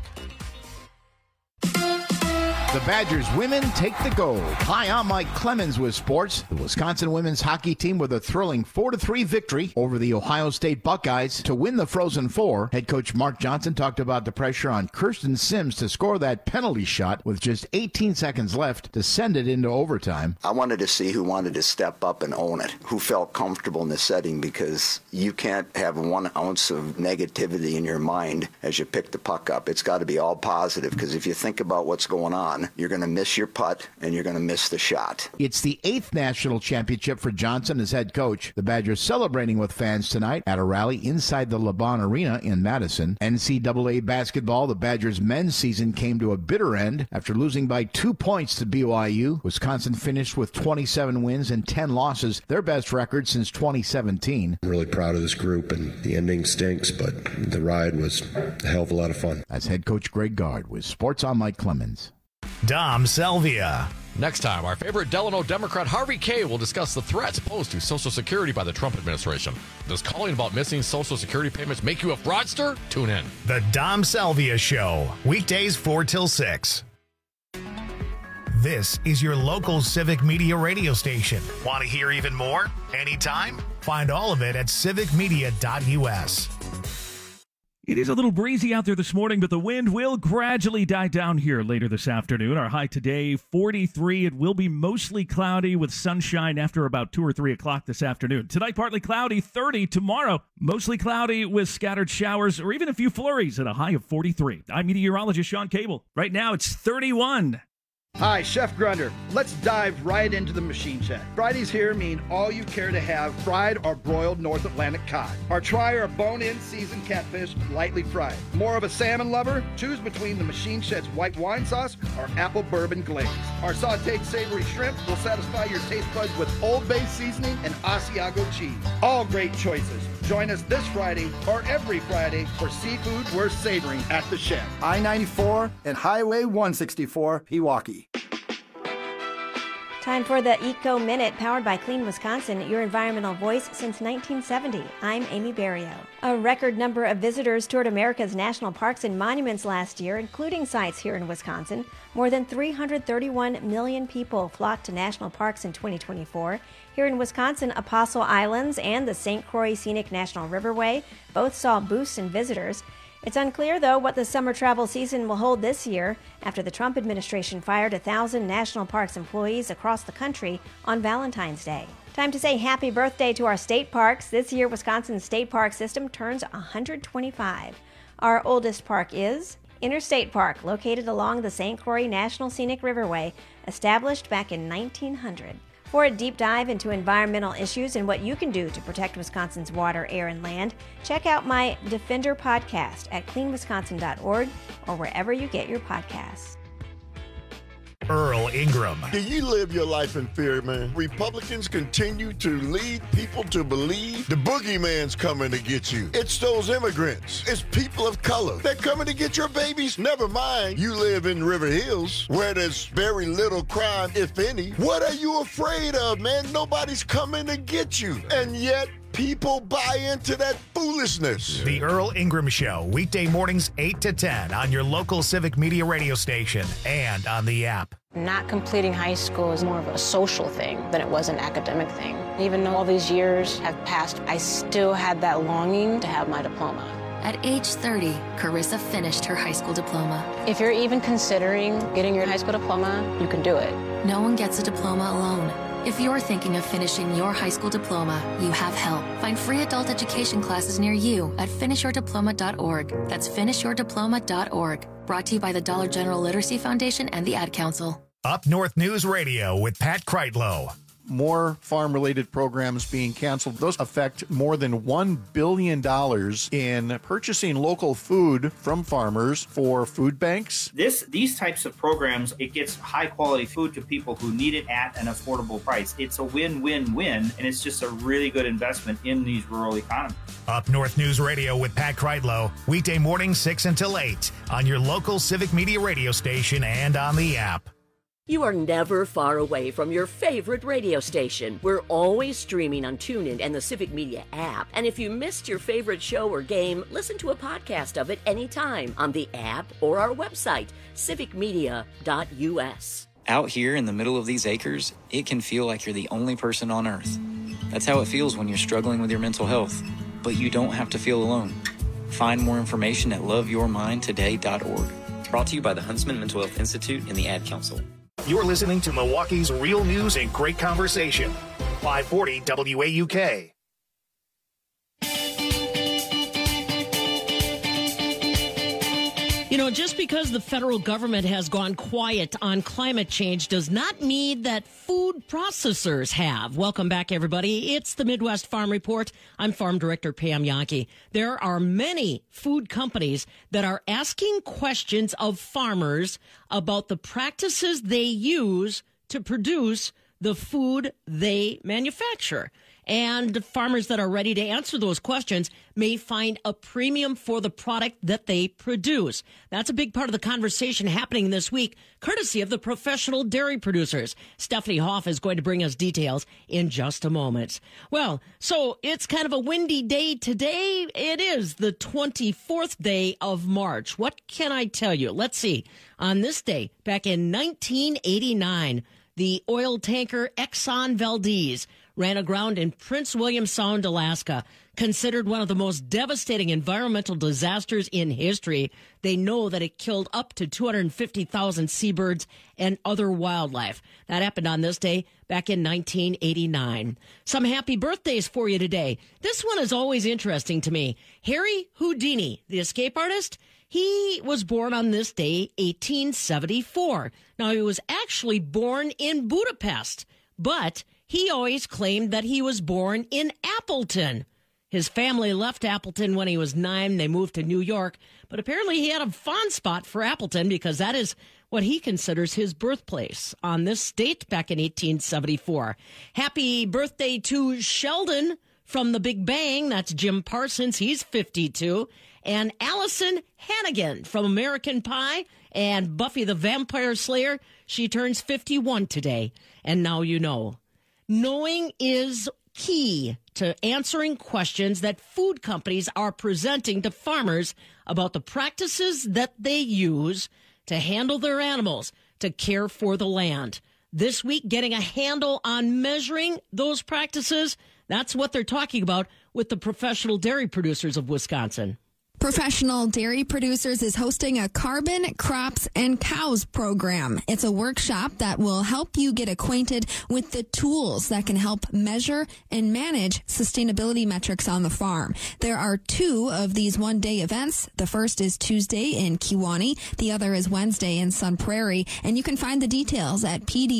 The Badgers women take the gold. Hi, I'm Mike Clemens with sports. The Wisconsin women's hockey team with a thrilling 4-3 victory over the Ohio State Buckeyes to win the Frozen Four. Head coach Mark Johnson talked about the pressure on Kirsten Sims to score that penalty shot with just 18 seconds left to send it into overtime. I wanted to see who wanted to step up and own it, who felt comfortable in the setting, because you can't have 1 ounce of negativity in your mind as you pick the puck up. It's got to be all positive, because if you think about what's going on, you're going to miss your putt and you're going to miss the shot. It's the 8th national championship for Johnson as head coach. The Badgers celebrating with fans tonight at a rally inside the LeBron Arena in Madison. NCAA basketball, the Badgers men's season came to a bitter end after losing by 2 points to BYU. Wisconsin finished with 27 wins and 10 losses, their best record since 2017. I'm really proud of this group, and the ending stinks, but the ride was a hell of a lot of fun. That's head coach Greg Gard with Sports on Mike Clemens. Dom Selvia. Next time, our favorite Delano Democrat Harvey Kaye will discuss the threats posed to Social Security by the Trump administration. Does calling about missing Social Security payments make you a fraudster? Tune in. The Dom Selvia Show, weekdays 4 till 6. This is your local Civic Media radio station. Want to hear even more? Anytime? Find all of it at civicmedia.us. It is a little breezy out there this morning, but the wind will gradually die down here later this afternoon. Our high today, 43. It will be mostly cloudy with sunshine after about 2 or 3 o'clock this afternoon. Tonight, partly cloudy, 30. Tomorrow, mostly cloudy with scattered showers or even a few flurries at a high of 43. I'm meteorologist Sean Cable. Right now, it's 31. Hi, Chef Grunder. Let's dive right into the machine shed. Fridays here mean all you care to have fried or broiled North Atlantic cod. Or try our bone-in seasoned catfish lightly fried. More of a salmon lover? Choose between the machine shed's white wine sauce or apple bourbon glaze. Our sauteed savory shrimp will satisfy your taste buds with Old Bay seasoning and Asiago cheese. All great choices. Join us this Friday or every Friday for seafood worth savoring at the shed. I-94 and Highway 164, Pewaukee. Time for the Eco Minute, powered by Clean Wisconsin, your environmental voice since 1970. I'm Amy Barrio. A record number of visitors toured America's national parks and monuments last year, including sites here in Wisconsin. More than 331 million people flocked to national parks in 2024. Here in Wisconsin, Apostle Islands and the St. Croix Scenic National Riverway both saw boosts in visitors. It's unclear, though, what the summer travel season will hold this year after the Trump administration fired 1,000 national parks employees across the country on Valentine's Day. Time to say happy birthday to our state parks. This year, Wisconsin's state park system turns 125. Our oldest park is Interstate Park, located along the St. Croix National Scenic Riverway, established back in 1900. For a deep dive into environmental issues and what you can do to protect Wisconsin's water, air, and land, check out my Defender podcast at cleanwisconsin.org or wherever you get your podcasts. Earl Ingram. Do you live your life in fear, man? Republicans continue to lead people to believe the boogeyman's coming to get you. It's those immigrants. It's people of color. They're coming to get your babies. Never mind, you live in River Hills, where there's very little crime, if any. What are you afraid of, man? Nobody's coming to get you. And yet, people buy into that foolishness. The Earl Ingram Show, weekday mornings 8 to 10 on your local Civic Media radio station and on the app. Not completing high school is more of a social thing than it was an academic thing. Even though all these years have passed, I still had that longing to have my diploma. At age 30, Carissa finished her high school diploma. If you're even considering getting your high school diploma, you can do it. No one gets a diploma alone. If you're thinking of finishing your high school diploma, you have help. Find free adult education classes near you at finishyourdiploma.org. That's finishyourdiploma.org. Brought to you by the Dollar General Literacy Foundation and the Ad Council. Up North News Radio with Pat Kreitlow. more farm-related programs being canceled. Those affect more than $1 billion in purchasing local food from farmers for food banks. These types of programs, it gets high-quality food to people who need it at an affordable price. It's a win-win-win, and it's just a really good investment in these rural economies. Up North News Radio with Pat Kreidlow, weekday morning 6 until 8 on your local Civic Media radio station and on the app. You are never far away from your favorite radio station. We're always streaming on TuneIn and the Civic Media app. And if you missed your favorite show or game, listen to a podcast of it anytime on the app or our website, civicmedia.us. Out here in the middle of these acres, it can feel like you're the only person on Earth. That's how it feels when you're struggling with your mental health. But you don't have to feel alone. Find more information at loveyourmindtoday.org. Brought to you by the Huntsman Mental Health Institute and the Ad Council. You're listening to Milwaukee's real news and great conversation. 540 WAUK. You know, just because the federal government has gone quiet on climate change does not mean that food processors have. Welcome back, everybody. It's the Midwest Farm Report. I'm Farm Director Pam Yankee. There are many food companies that are asking questions of farmers about the practices they use to produce the food they manufacture. And farmers that are ready to answer those questions may find a premium for the product that they produce. That's a big part of the conversation happening this week, courtesy of the professional dairy producers. Stephanie Hoff is going to bring us details in just a moment. Well, so it's kind of a windy day today. It is the 24th day of March. What can I tell you? Let's see. On this day, back in 1989, the oil tanker Exxon Valdez ran aground in Prince William Sound, Alaska. Considered one of the most devastating environmental disasters in history, they know that it killed up to 250,000 seabirds and other wildlife. That happened on this day back in 1989. Some happy birthdays for you today. This one is always interesting to me. Harry Houdini, the escape artist, he was born on this day, 1874. Now, he was actually born in Budapest, but he always claimed that he was born in Appleton. His family left Appleton when he was 9. They moved to New York, but apparently he had a fond spot for Appleton because that is what he considers his birthplace on this date back in 1874. Happy birthday to Sheldon from The Big Bang. That's Jim Parsons. He's 52. And Allison Hannigan from American Pie and Buffy the Vampire Slayer. She turns 51 today. And now you know. Knowing is key to answering questions that food companies are presenting to farmers about the practices that they use to handle their animals, to care for the land. This week, getting a handle on measuring those practices, that's what they're talking about with the Professional Dairy Producers of Wisconsin. Professional Dairy Producers is hosting a Carbon, Crops, and Cows program. It's a workshop that will help you get acquainted with the tools that can help measure and manage sustainability metrics on the farm. There are 2 of these one-day events. The first is Tuesday in Kewanee. The other is Wednesday in Sun Prairie. And you can find the details at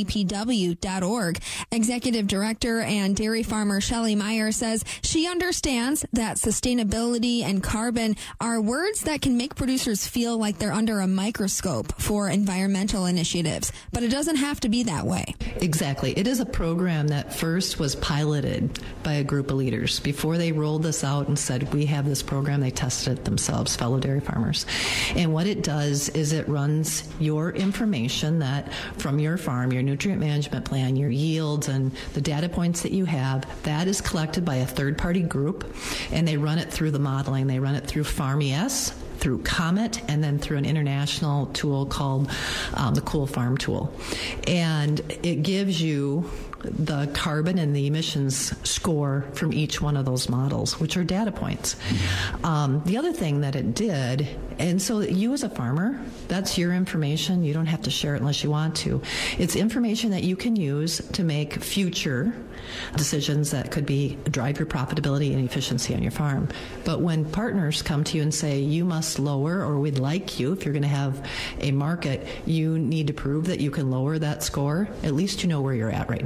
pdpw.org. Executive Director and dairy farmer Shelley Meyer says she understands that sustainability and carbon are words that can make producers feel like they're under a microscope for environmental initiatives, but it doesn't have to be that way. Exactly. It is a program that first was piloted by a group of leaders. Before they rolled this out and said, we have this program, they tested it themselves, fellow dairy farmers. And what it does is it runs your information that from your farm, your nutrient management plan, your yields, and the data points that you have, that is collected by a third-party group, and they run it through the modeling. They run it through FarmES, through Comet, and then through an international tool called the Cool Farm tool. And it gives you the carbon and the emissions score from each one of those models, which are data points. The other thing that it did, and so you as a farmer, that's your information. You don't have to share it unless you want to. It's information that you can use to make future decisions that could be drive your profitability and efficiency on your farm. But when partners come to you and say, you must lower, or we'd like you, if you're going to have a market, you need to prove that you can lower that score, at least you know where you're at right now.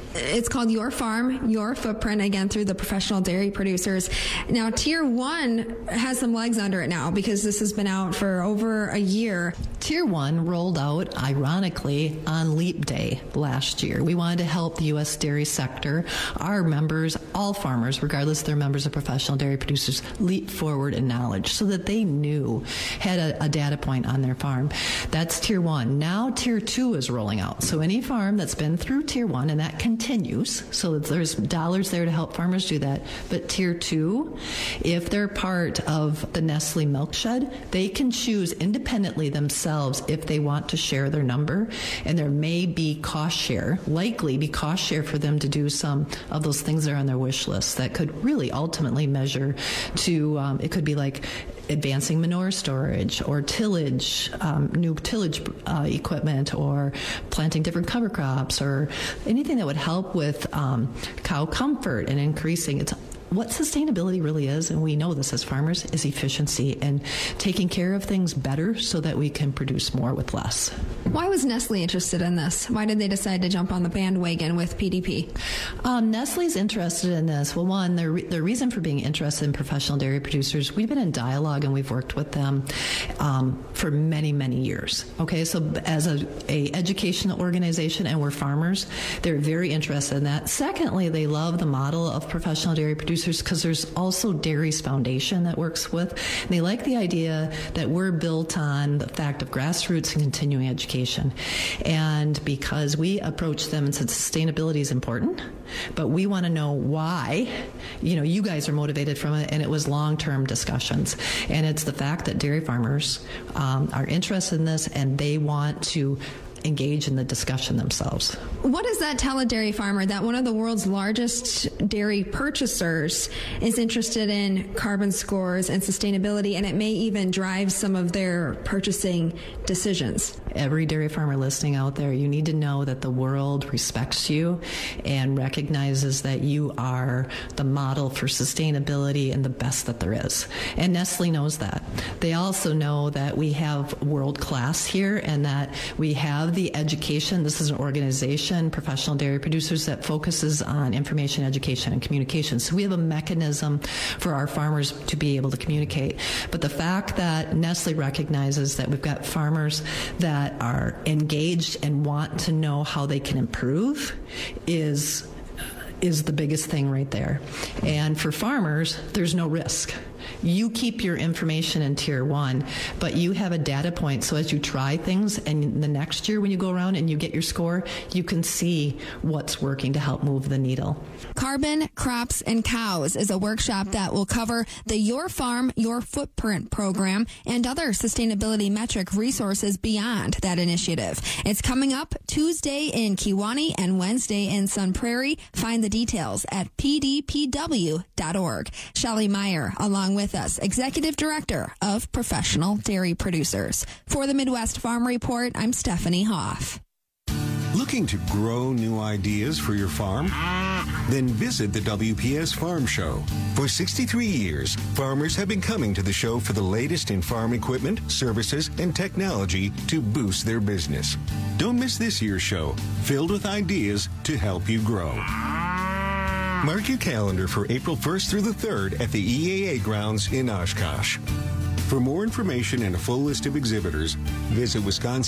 It's called Your Farm, Your Footprint, again, through the Professional Dairy Producers. Now, Tier 1 has some legs under it now because this has been out for over a year. Tier 1 rolled out, ironically, on Leap Day last year. We wanted to help the U.S. dairy sector, our members, all farmers, regardless if they're members of Professional Dairy Producers, leap forward in knowledge so that they knew, had a data point on their farm. That's Tier 1. Now Tier 2 is rolling out. So any farm that's been through Tier 1, and that continues, so that there's dollars there to help farmers do that. But Tier 2, if they're part of the Nestle Milk Shed, they can choose independently themselves if they want to share their number. And there may be cost share, likely be cost share for them to do some of those things that are on their wish list that could really ultimately measure to, it could be like advancing manure storage or tillage, new tillage equipment, or planting different cover crops, or anything that would help with cow comfort and increasing its. What sustainability really is, and we know this as farmers, is efficiency and taking care of things better so that we can produce more with less. Why was Nestle interested in this? Why did they decide to jump on the bandwagon with PDP? Nestle's interested in this. Well, one, the reason for being interested in Professional Dairy Producers, we've been in dialogue and we've worked with them for many, many years. Okay, so as a educational organization, and we're farmers, they're very interested in that. Secondly, they love the model of Professional Dairy Producers because there's also Dairies Foundation that works with. And they like the idea that we're built on the fact of grassroots and continuing education. And because we approached them and said sustainability is important, but we want to know why, you guys are motivated from it, and it was long-term discussions. And it's the fact that dairy farmers are interested in this and they want to engage in the discussion themselves. What does that tell a dairy farmer that one of the world's largest dairy purchasers is interested in carbon scores and sustainability, and it may even drive some of their purchasing decisions? Every dairy farmer listening out there, you need to know that the world respects you and recognizes that you are the model for sustainability and the best that there is. And Nestle knows that. They also know that we have world class here and that we have the education. This is an organization, Professional Dairy Producers, that focuses on information, education, and communication. So we have a mechanism for our farmers to be able to communicate. But the fact that Nestle recognizes that we've got farmers that are engaged and want to know how they can improve is the biggest thing right there. And for farmers, there's no risk. You keep your information in Tier 1, but you have a data point. So as you try things, and the next year when you go around and you get your score, you can see what's working to help move the needle. Carbon, Crops, and Cows is a workshop that will cover the Your Farm, Your Footprint program and other sustainability metric resources beyond that initiative. It's coming up Tuesday in Kewaunee and Wednesday in Sun Prairie. Find the details at pdpw.org. Shelley Meyer, along with us, Executive Director of Professional Dairy Producers. For the Midwest Farm Report, I'm Stephanie Hoff. Looking to grow new ideas for your farm? Then visit the WPS Farm Show. For 63 years, farmers have been coming to the show for the latest in farm equipment, services, and technology to boost their business. Don't miss this year's show, filled with ideas to help you grow. Mark your calendar for April 1st through the 3rd at the EAA grounds in Oshkosh. For more information and a full list of exhibitors, visit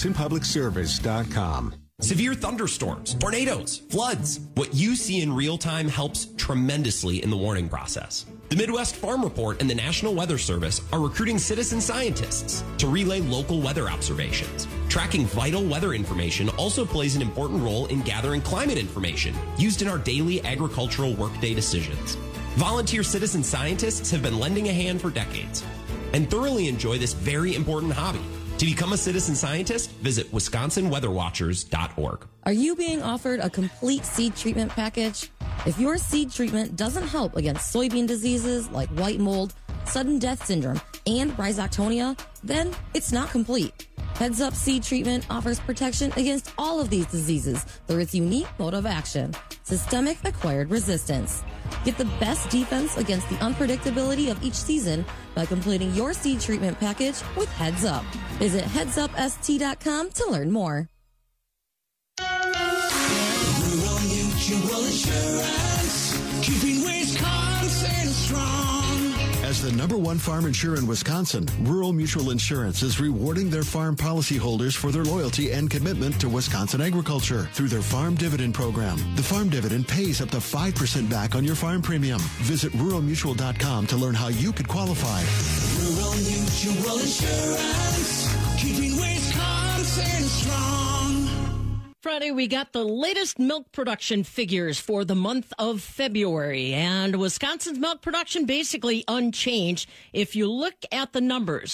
WisconsinPublicService.com. Severe thunderstorms, tornadoes, floods. What you see in real time helps tremendously in the warning process. The Midwest Farm Report and the National Weather Service are recruiting citizen scientists to relay local weather observations. Tracking vital weather information also plays an important role in gathering climate information used in our daily agricultural workday decisions. Volunteer citizen scientists have been lending a hand for decades and thoroughly enjoy this very important hobby. To become a citizen scientist, visit WisconsinWeatherWatchers.org. Are you being offered a complete seed treatment package? If your seed treatment doesn't help against soybean diseases like white mold, sudden death syndrome, and rhizoctonia, then it's not complete. Heads Up Seed Treatment offers protection against all of these diseases through its unique mode of action, systemic acquired resistance. Get the best defense against the unpredictability of each season by completing your seed treatment package with Heads Up. Visit headsupst.com to learn more. Rural Mutual Mutual Insurance, keeping Wisconsin strong. As the #1 farm insurer in Wisconsin, Rural Mutual Insurance is rewarding their farm policyholders for their loyalty and commitment to Wisconsin agriculture through their Farm Dividend program. The Farm Dividend pays up to 5% back on your farm premium. Visit ruralmutual.com to learn how you could qualify. Rural Mutual Insurance, keeping Wisconsin strong. Friday, we got the latest milk production figures for the month of February, and Wisconsin's milk production basically unchanged. If you look at the numbers,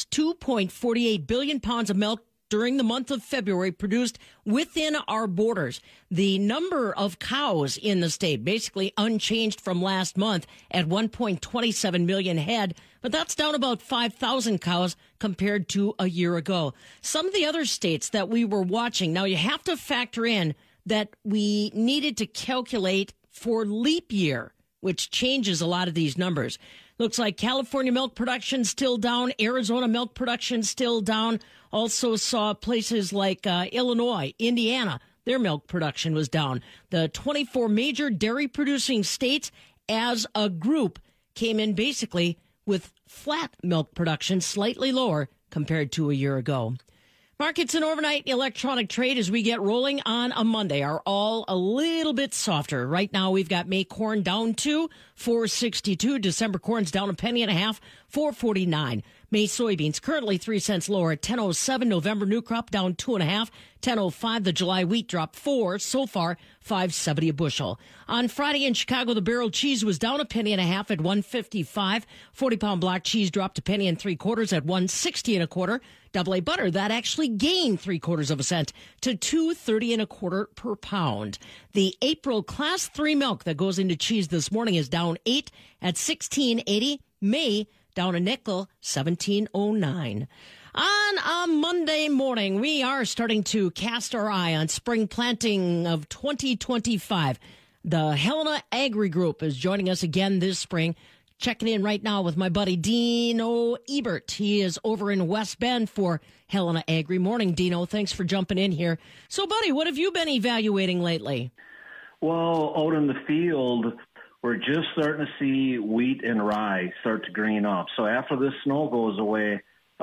2.48 billion pounds of milk during the month of February produced within our borders. The number of cows in the state basically unchanged from last month at 1.27 million head, but that's down about 5,000 cows compared to a year ago. Some of the other states that we were watching, now you have to factor in that we needed to calculate for leap year, which changes a lot of these numbers. Looks like California milk production still down. Arizona milk production still down. Also saw places like Illinois, Indiana, their milk production was down. The 24 major dairy producing states as a group came in basically with flat milk production, slightly lower compared to a year ago. Markets and overnight electronic trade as we get rolling on a Monday are all a little bit softer. Right now we've got May corn down to $4.62. December corn's down a penny and a half, $4.49. May soybeans currently 3 cents lower at 10.07. November new crop down 2.5, 10.05. The July wheat dropped 4. So far, $5.70 a bushel. On Friday in Chicago, the barrel cheese was down a penny and a half at $1.55. 40-pound block cheese dropped a penny and 3/4 at $1.60 1/4. AA butter that actually gained 3/4 cent to $2.30 1/4 per pound. The April Class 3 milk that goes into cheese this morning is down 8 at $16.80. May down a nickel, $17.09. On a Monday morning, we are starting to cast our eye on spring planting of 2025. The Helena Agri Group is joining us again this spring. Checking in right now with my buddy Dino Ebert. He is over in West Bend for Helena Agri. Morning, Dino. Thanks for jumping in here. So, buddy, what have you been evaluating lately? Well, out in the field, we're just starting to see wheat and rye start to green up. So after this snow goes away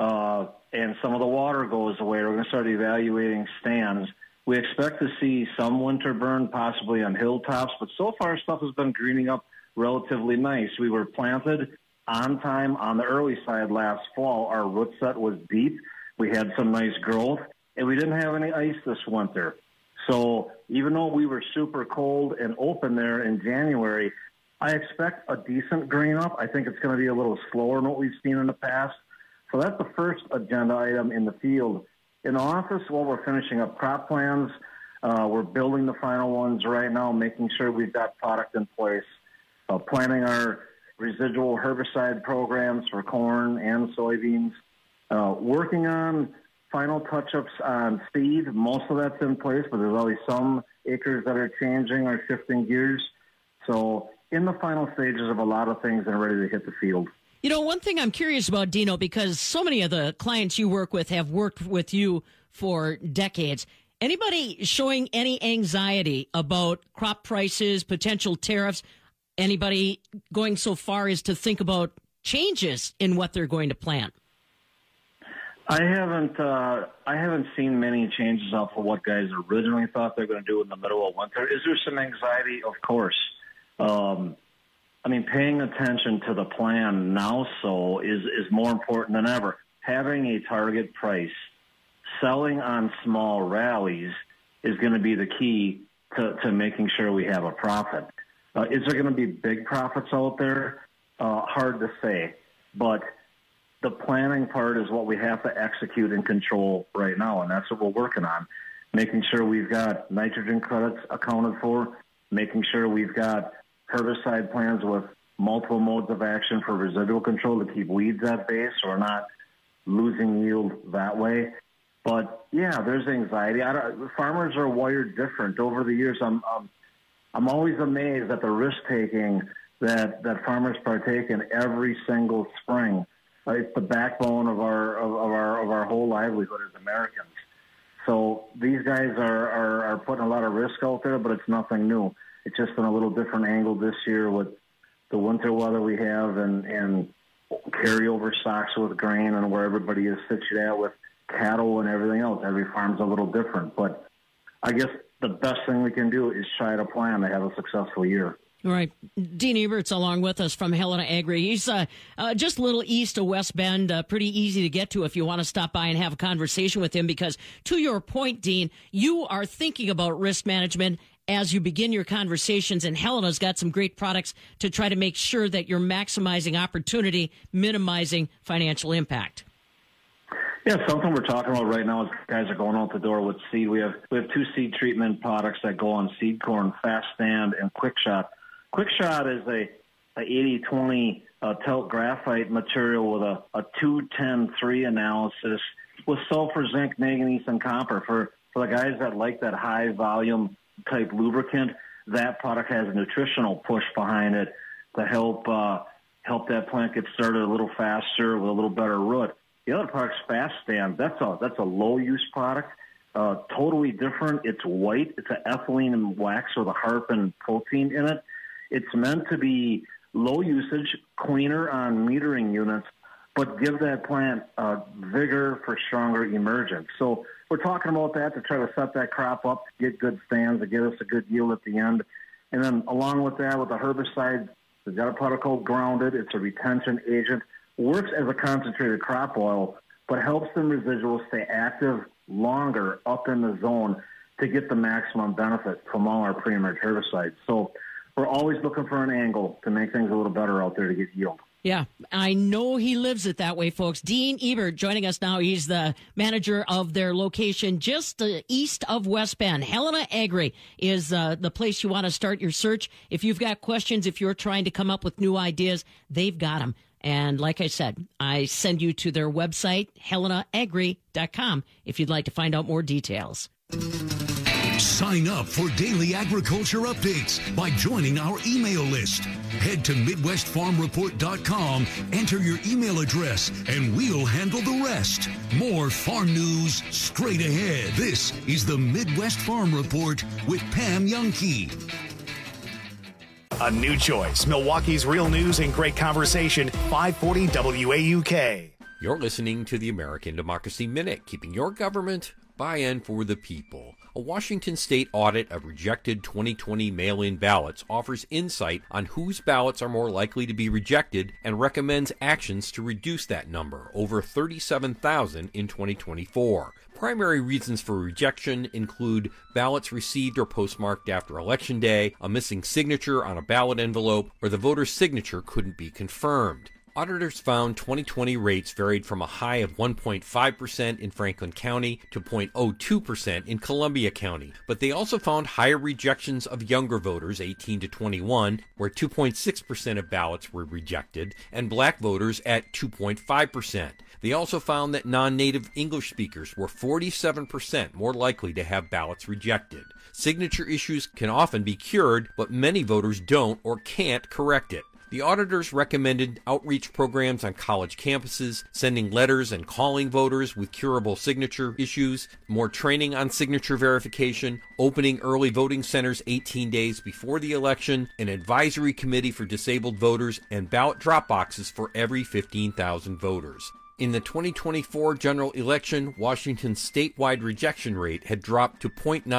and some of the water goes away, we're going to start evaluating stands. We expect to see some winter burn possibly on hilltops, but so far stuff has been greening up relatively nice. We were planted on time on the early side last fall. Our root set was deep. We had some nice growth, and we didn't have any ice this winter. So even though we were super cold and open there in January, I expect a decent green up. I think it's going to be a little slower than what we've seen in the past. So that's the first agenda item in the field. In the office, while we're finishing up crop plans, we're building the final ones right now, making sure we've got product in place, planning our residual herbicide programs for corn and soybeans, working on final touch-ups on seed. Most of that's in place, but there's always some acres that are changing or shifting gears. So in the final stages of a lot of things and ready to hit the field. You know, one thing I'm curious about, Dino, because so many of the clients you work with have worked with you for decades. Anybody showing any anxiety about crop prices, potential tariffs? Anybody going so far as to think about changes in what they're going to plant? I haven't seen many changes off of what guys originally thought they're going to do in the middle of winter. Is there some anxiety? Of course. Paying attention to the plan now is more important than ever. Having a target price, selling on small rallies is going to be the key to making sure we have a profit. Is there going to be big profits out there? Hard to say. But the planning part is what we have to execute and control right now, and that's what we're working on. Making sure we've got nitrogen credits accounted for, making sure we've got herbicide plans with multiple modes of action for residual control to keep weeds at bay so we're not losing yield that way. But, yeah, there's anxiety. Farmers are wired different. Over the years, I'm always amazed at the risk-taking that farmers partake in every single spring. It's the backbone of our whole livelihood as Americans. So these guys are putting a lot of risk out there, but it's nothing new. It's just on a little different angle this year with the winter weather we have and carryover stocks with grain and where everybody is situated at with cattle and everything else. Every farm's a little different. But I guess the best thing we can do is try to plan to have a successful year. All right. Dean Ebert's along with us from Helena Agri. He's just a little east of West Bend, pretty easy to get to if you want to stop by and have a conversation with him, because to your point, Dean, you are thinking about risk management as you begin your conversations, and Helena's got some great products to try to make sure that you're maximizing opportunity, minimizing financial impact. Yeah, something we're talking about right now is guys are going out the door with seed. We have 2 seed treatment products that go on seed corn, Fast Stand and Quick Shot. Quick Shot is a 80-20 telt graphite material with a 2-10-3 analysis with sulfur, zinc, manganese, and copper. For the guys that like that high volume type lubricant, that product has a nutritional push behind it to help that plant get started a little faster with a little better root. The other product's Fast Stand. That's a low use product, totally different. It's white. It's an ethylene and wax with a harpin protein in it. It's meant to be low usage, cleaner on metering units, but give that plant vigor for stronger emergence. So we're talking about that to try to set that crop up, to get good stands, to get us a good yield at the end. And then along with that, with the herbicide, we've got a product called Grounded. It's a retention agent. Works as a concentrated crop oil, but helps the residuals stay active longer up in the zone to get the maximum benefit from all our pre-emerge herbicides. So we're always looking for an angle to make things a little better out there to get yield. Yeah, I know he lives it that way, folks. Dean Ebert joining us now. He's the manager of their location just east of West Bend. Helena Agri is the place you want to start your search. If you've got questions, if you're trying to come up with new ideas, they've got them. And like I said, I send you to their website, helenaagri.com, if you'd like to find out more details. Sign up for daily agriculture updates by joining our email list. Head to MidwestFarmReport.com, enter your email address, and we'll handle the rest. More farm news straight ahead. This is the Midwest Farm Report with Pam Youngkey. A new choice. Milwaukee's real news and great conversation. 540 WAUK. You're listening to the American Democracy Minute, keeping your government by and for the people. A Washington state audit of rejected 2020 mail-in ballots offers insight on whose ballots are more likely to be rejected and recommends actions to reduce that number, over 37,000 in 2024. Primary reasons for rejection include ballots received or postmarked after Election Day, a missing signature on a ballot envelope, or the voter's signature couldn't be confirmed. Auditors found 2020 rates varied from a high of 1.5% in Franklin County to 0.02% in Columbia County, but they also found higher rejections of younger voters 18 to 21, where 2.6% of ballots were rejected, and black voters at 2.5%. They also found that non-native English speakers were 47% more likely to have ballots rejected. Signature issues can often be cured, but many voters don't or can't correct it. The auditors recommended outreach programs on college campuses, sending letters and calling voters with curable signature issues, more training on signature verification, opening early voting centers 18 days before the election, an advisory committee for disabled voters, and ballot drop boxes for every 15,000 voters. In the 2024 general election, Washington's statewide rejection rate had dropped to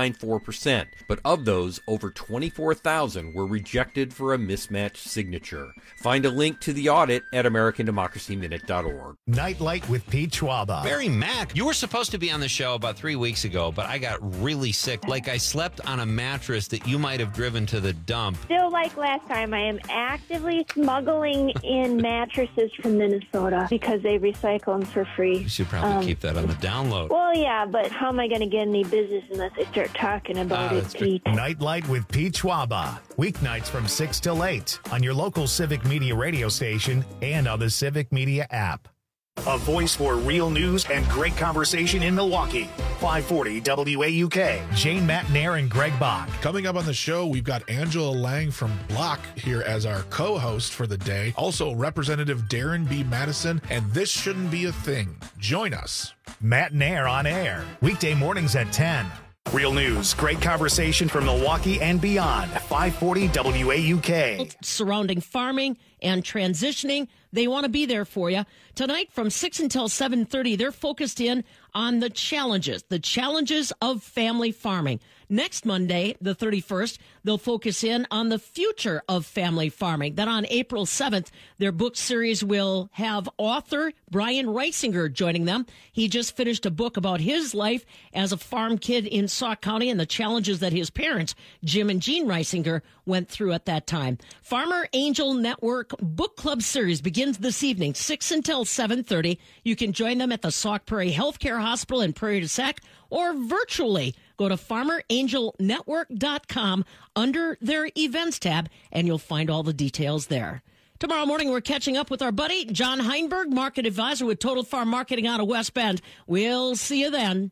0.94%, but of those, over 24,000 were rejected for a mismatched signature. Find a link to the audit at AmericanDemocracyMinute.org. Nightlight with Pete Schwaba. Barry Mack, you were supposed to be on the show about 3 weeks ago, but I got really sick. Like I slept on a mattress that you might have driven to the dump. Still like last time, I am actively smuggling in mattresses from Minnesota because they recycle them for free. You should probably keep that on the download. Well, yeah, but how am I going to get any business unless I start talking about it, Pete? Nightlight with Pete Schwaba. Weeknights from 6 till 8 on your local Civic Media radio station and on the Civic Media app. A voice for real news and great conversation in Milwaukee. 540 WAUK. Jane Matnair and Greg Bach. Coming up on the show, we've got Angela Lang from Block here as our co-host for the day. Also, Representative Darren B. Madison, and This Shouldn't Be a Thing. Join us. Matnair on air. Weekday mornings at 10 Real news, great conversation from Milwaukee and beyond. 540 WAUK. Surrounding farming and transitioning, they want to be there for you. Tonight from 6 until 7:30, they're focused in on the challenges of family farming. Next Monday, the 31st, they'll focus in on the future of family farming. Then on April 7th, their book series will have author Brian Reisinger joining them. He just finished a book about his life as a farm kid in Sauk County and the challenges that his parents, Jim and Jean Reisinger, went through at that time. Farmer Angel Network Book Club Series begins this evening, 6 until 7:30. You can join them at the Sauk Prairie Healthcare Hospital in Prairie du Sac or virtually. Go to farmerangelnetwork.com under their events tab, and you'll find all the details there. Tomorrow morning, we're catching up with our buddy, John Heinberg, market advisor with Total Farm Marketing out of West Bend. We'll see you then.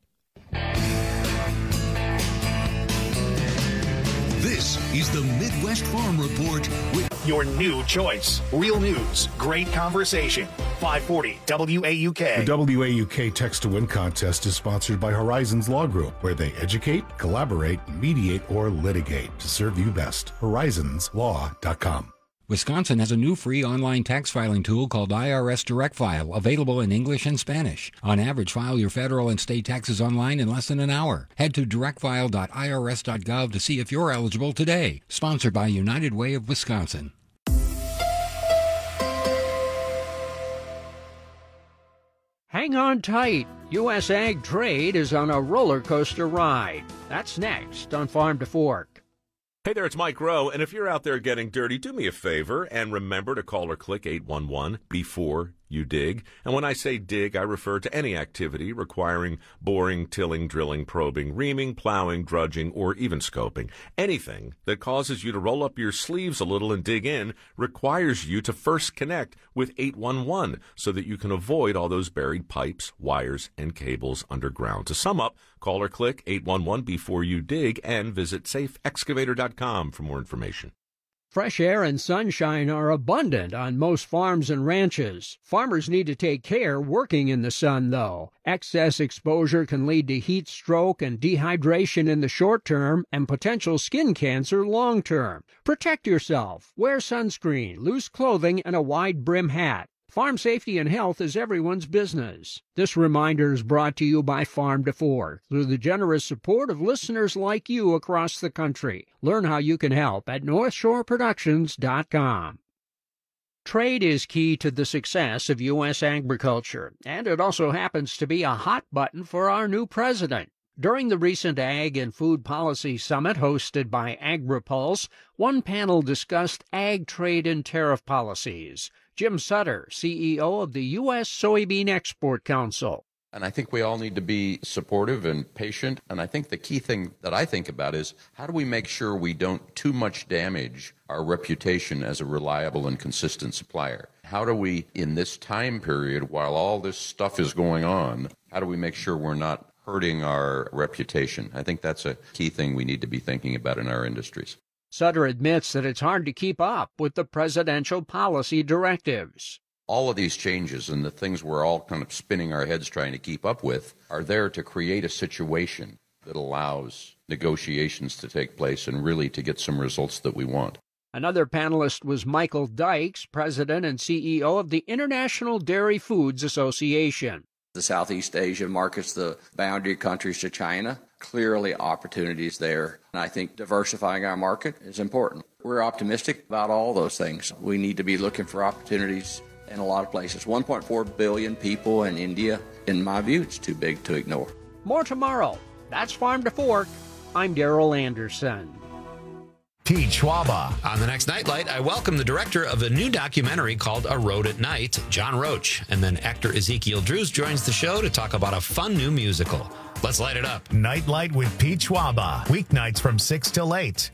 This is the Midwest Farm Report with your new choice. Real news, great conversation. 540 WAUK. The WAUK Text to Win contest is sponsored by Horizons Law Group, where they educate, collaborate, mediate, or litigate to serve you best. HorizonsLaw.com. Wisconsin has a new free online tax filing tool called IRS Direct File, available in English and Spanish. On average, file your federal and state taxes online in less than an hour. Head to directfile.irs.gov to see if you're eligible today. Sponsored by United Way of Wisconsin. Hang on tight. U.S. Ag Trade is on a roller coaster ride. That's next on Farm to Fork. Hey there, it's Mike Rowe, and if you're out there getting dirty, do me a favor and remember to call or click 811 before you dig. And when I say dig, I refer to any activity requiring boring, tilling, drilling, probing, reaming, plowing, drudging, or even scoping. Anything that causes you to roll up your sleeves a little and dig in requires you to first connect with 811 so that you can avoid all those buried pipes, wires, and cables underground. To sum up, call or click 811 before you dig and visit safeexcavator.com for more information. Fresh air and sunshine are abundant on most farms and ranches. Farmers need to take care working in the sun, though. Excess exposure can lead to heat stroke and dehydration in the short term and potential skin cancer long term. Protect yourself. Wear sunscreen, loose clothing, and a wide brim hat. Farm safety and health is everyone's business. This reminder is brought to you by Farm to Fork through the generous support of listeners like you across the country. Learn how you can help at NorthshoreProductions.com. Trade is key to the success of U.S. agriculture, and it also happens to be a hot button for our new president. During the recent Ag and Food Policy Summit hosted by AgriPulse, one panel discussed ag trade and tariff policies. Jim Sutter, CEO of the U.S. Soybean Export Council. And I think we all need to be supportive and patient. And I think the key thing that I think about is how do we make sure we don't too much damage our reputation as a reliable and consistent supplier? How do we, in this time period, while all this stuff is going on, how do we make sure we're not hurting our reputation? I think that's a key thing we need to be thinking about in our industries. Sutter admits that it's hard to keep up with the presidential policy directives. All of these changes and the things we're all kind of spinning our heads trying to keep up with are there to create a situation that allows negotiations to take place and really to get some results that we want. Another panelist was Michael Dykes, president and CEO of the International Dairy Foods Association. The Southeast Asia markets, the boundary countries to China, clearly opportunities there. And I think diversifying our market is important. We're optimistic about all those things. We need to be looking for opportunities in a lot of places. 1.4 billion people in India. In my view, it's too big to ignore. More tomorrow. That's Farm to Fork. I'm Darrell Anderson. Pete Schwaba. On the next Nightlight, I welcome the director of a new documentary called A Road at Night, John Roach. And then actor Ezekiel Drews joins the show to talk about a fun new musical. Let's light it up. Nightlight with Pete Schwaba. Weeknights from 6 till 8.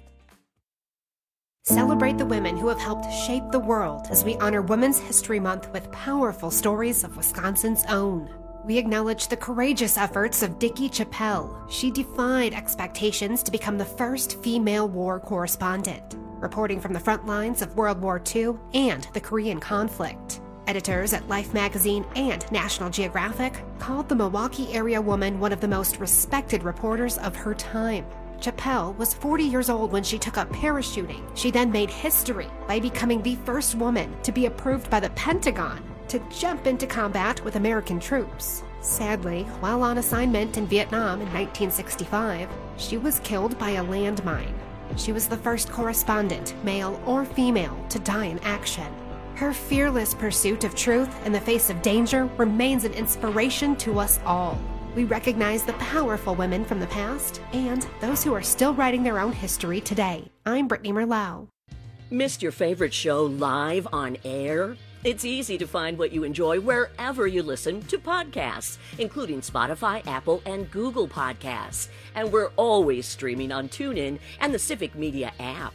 Celebrate the women who have helped shape the world as we honor Women's History Month with powerful stories of Wisconsin's own. We acknowledge the courageous efforts of Dickie Chappelle. She defied expectations to become the first female war correspondent, reporting from the front lines of World War II and the Korean conflict. Editors at Life magazine and National Geographic called the Milwaukee area woman one of the most respected reporters of her time. Chappelle was 40 years old when she took up parachuting. She then made history by becoming the first woman to be approved by the Pentagon to jump into combat with American troops. Sadly, while on assignment in Vietnam in 1965, she was killed by a landmine. She was the first correspondent, male or female, to die in action. Her fearless pursuit of truth in the face of danger remains an inspiration to us all. We recognize the powerful women from the past and those who are still writing their own history today. I'm Brittany Merlau. Missed your favorite show live on air? It's easy to find what you enjoy wherever you listen to podcasts, including Spotify, Apple, and Google Podcasts. And we're always streaming on TuneIn and the Civic Media app.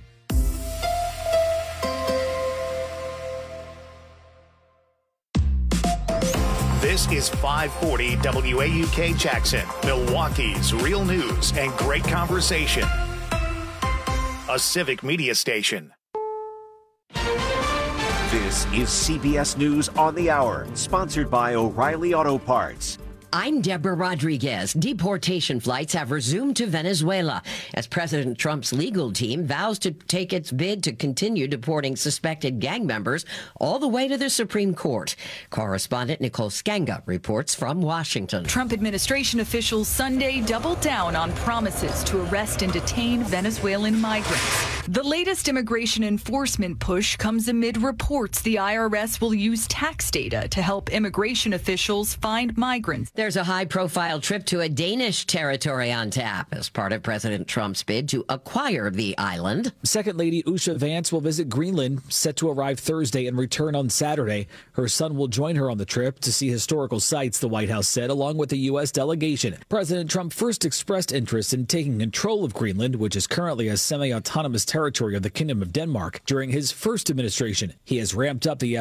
This is 540 WAUK Jackson, Milwaukee's real news and great conversation. A Civic Media station. This is CBS News on the Hour, sponsored by O'Reilly Auto Parts. I'm Deborah Rodriguez. Deportation flights have resumed to Venezuela as President Trump's legal team vows to take its bid to continue deporting suspected gang members all the way to the Supreme Court. Correspondent Nicole Skanga reports from Washington. Trump administration officials Sunday doubled down on promises to arrest and detain Venezuelan migrants. The latest immigration enforcement push comes amid reports the IRS will use tax data to help immigration officials find migrants. There's a high-profile trip to a Danish territory on tap as part of President Trump's bid to acquire the island. Second Lady Usha Vance will visit Greenland, set to arrive Thursday and return on Saturday. Her son will join her on the trip to see historical sites, the White House said, along with the U.S. delegation. President Trump first expressed interest in taking control of Greenland, which is currently a semi-autonomous territory of the Kingdom of Denmark, during his first administration. He has ramped up the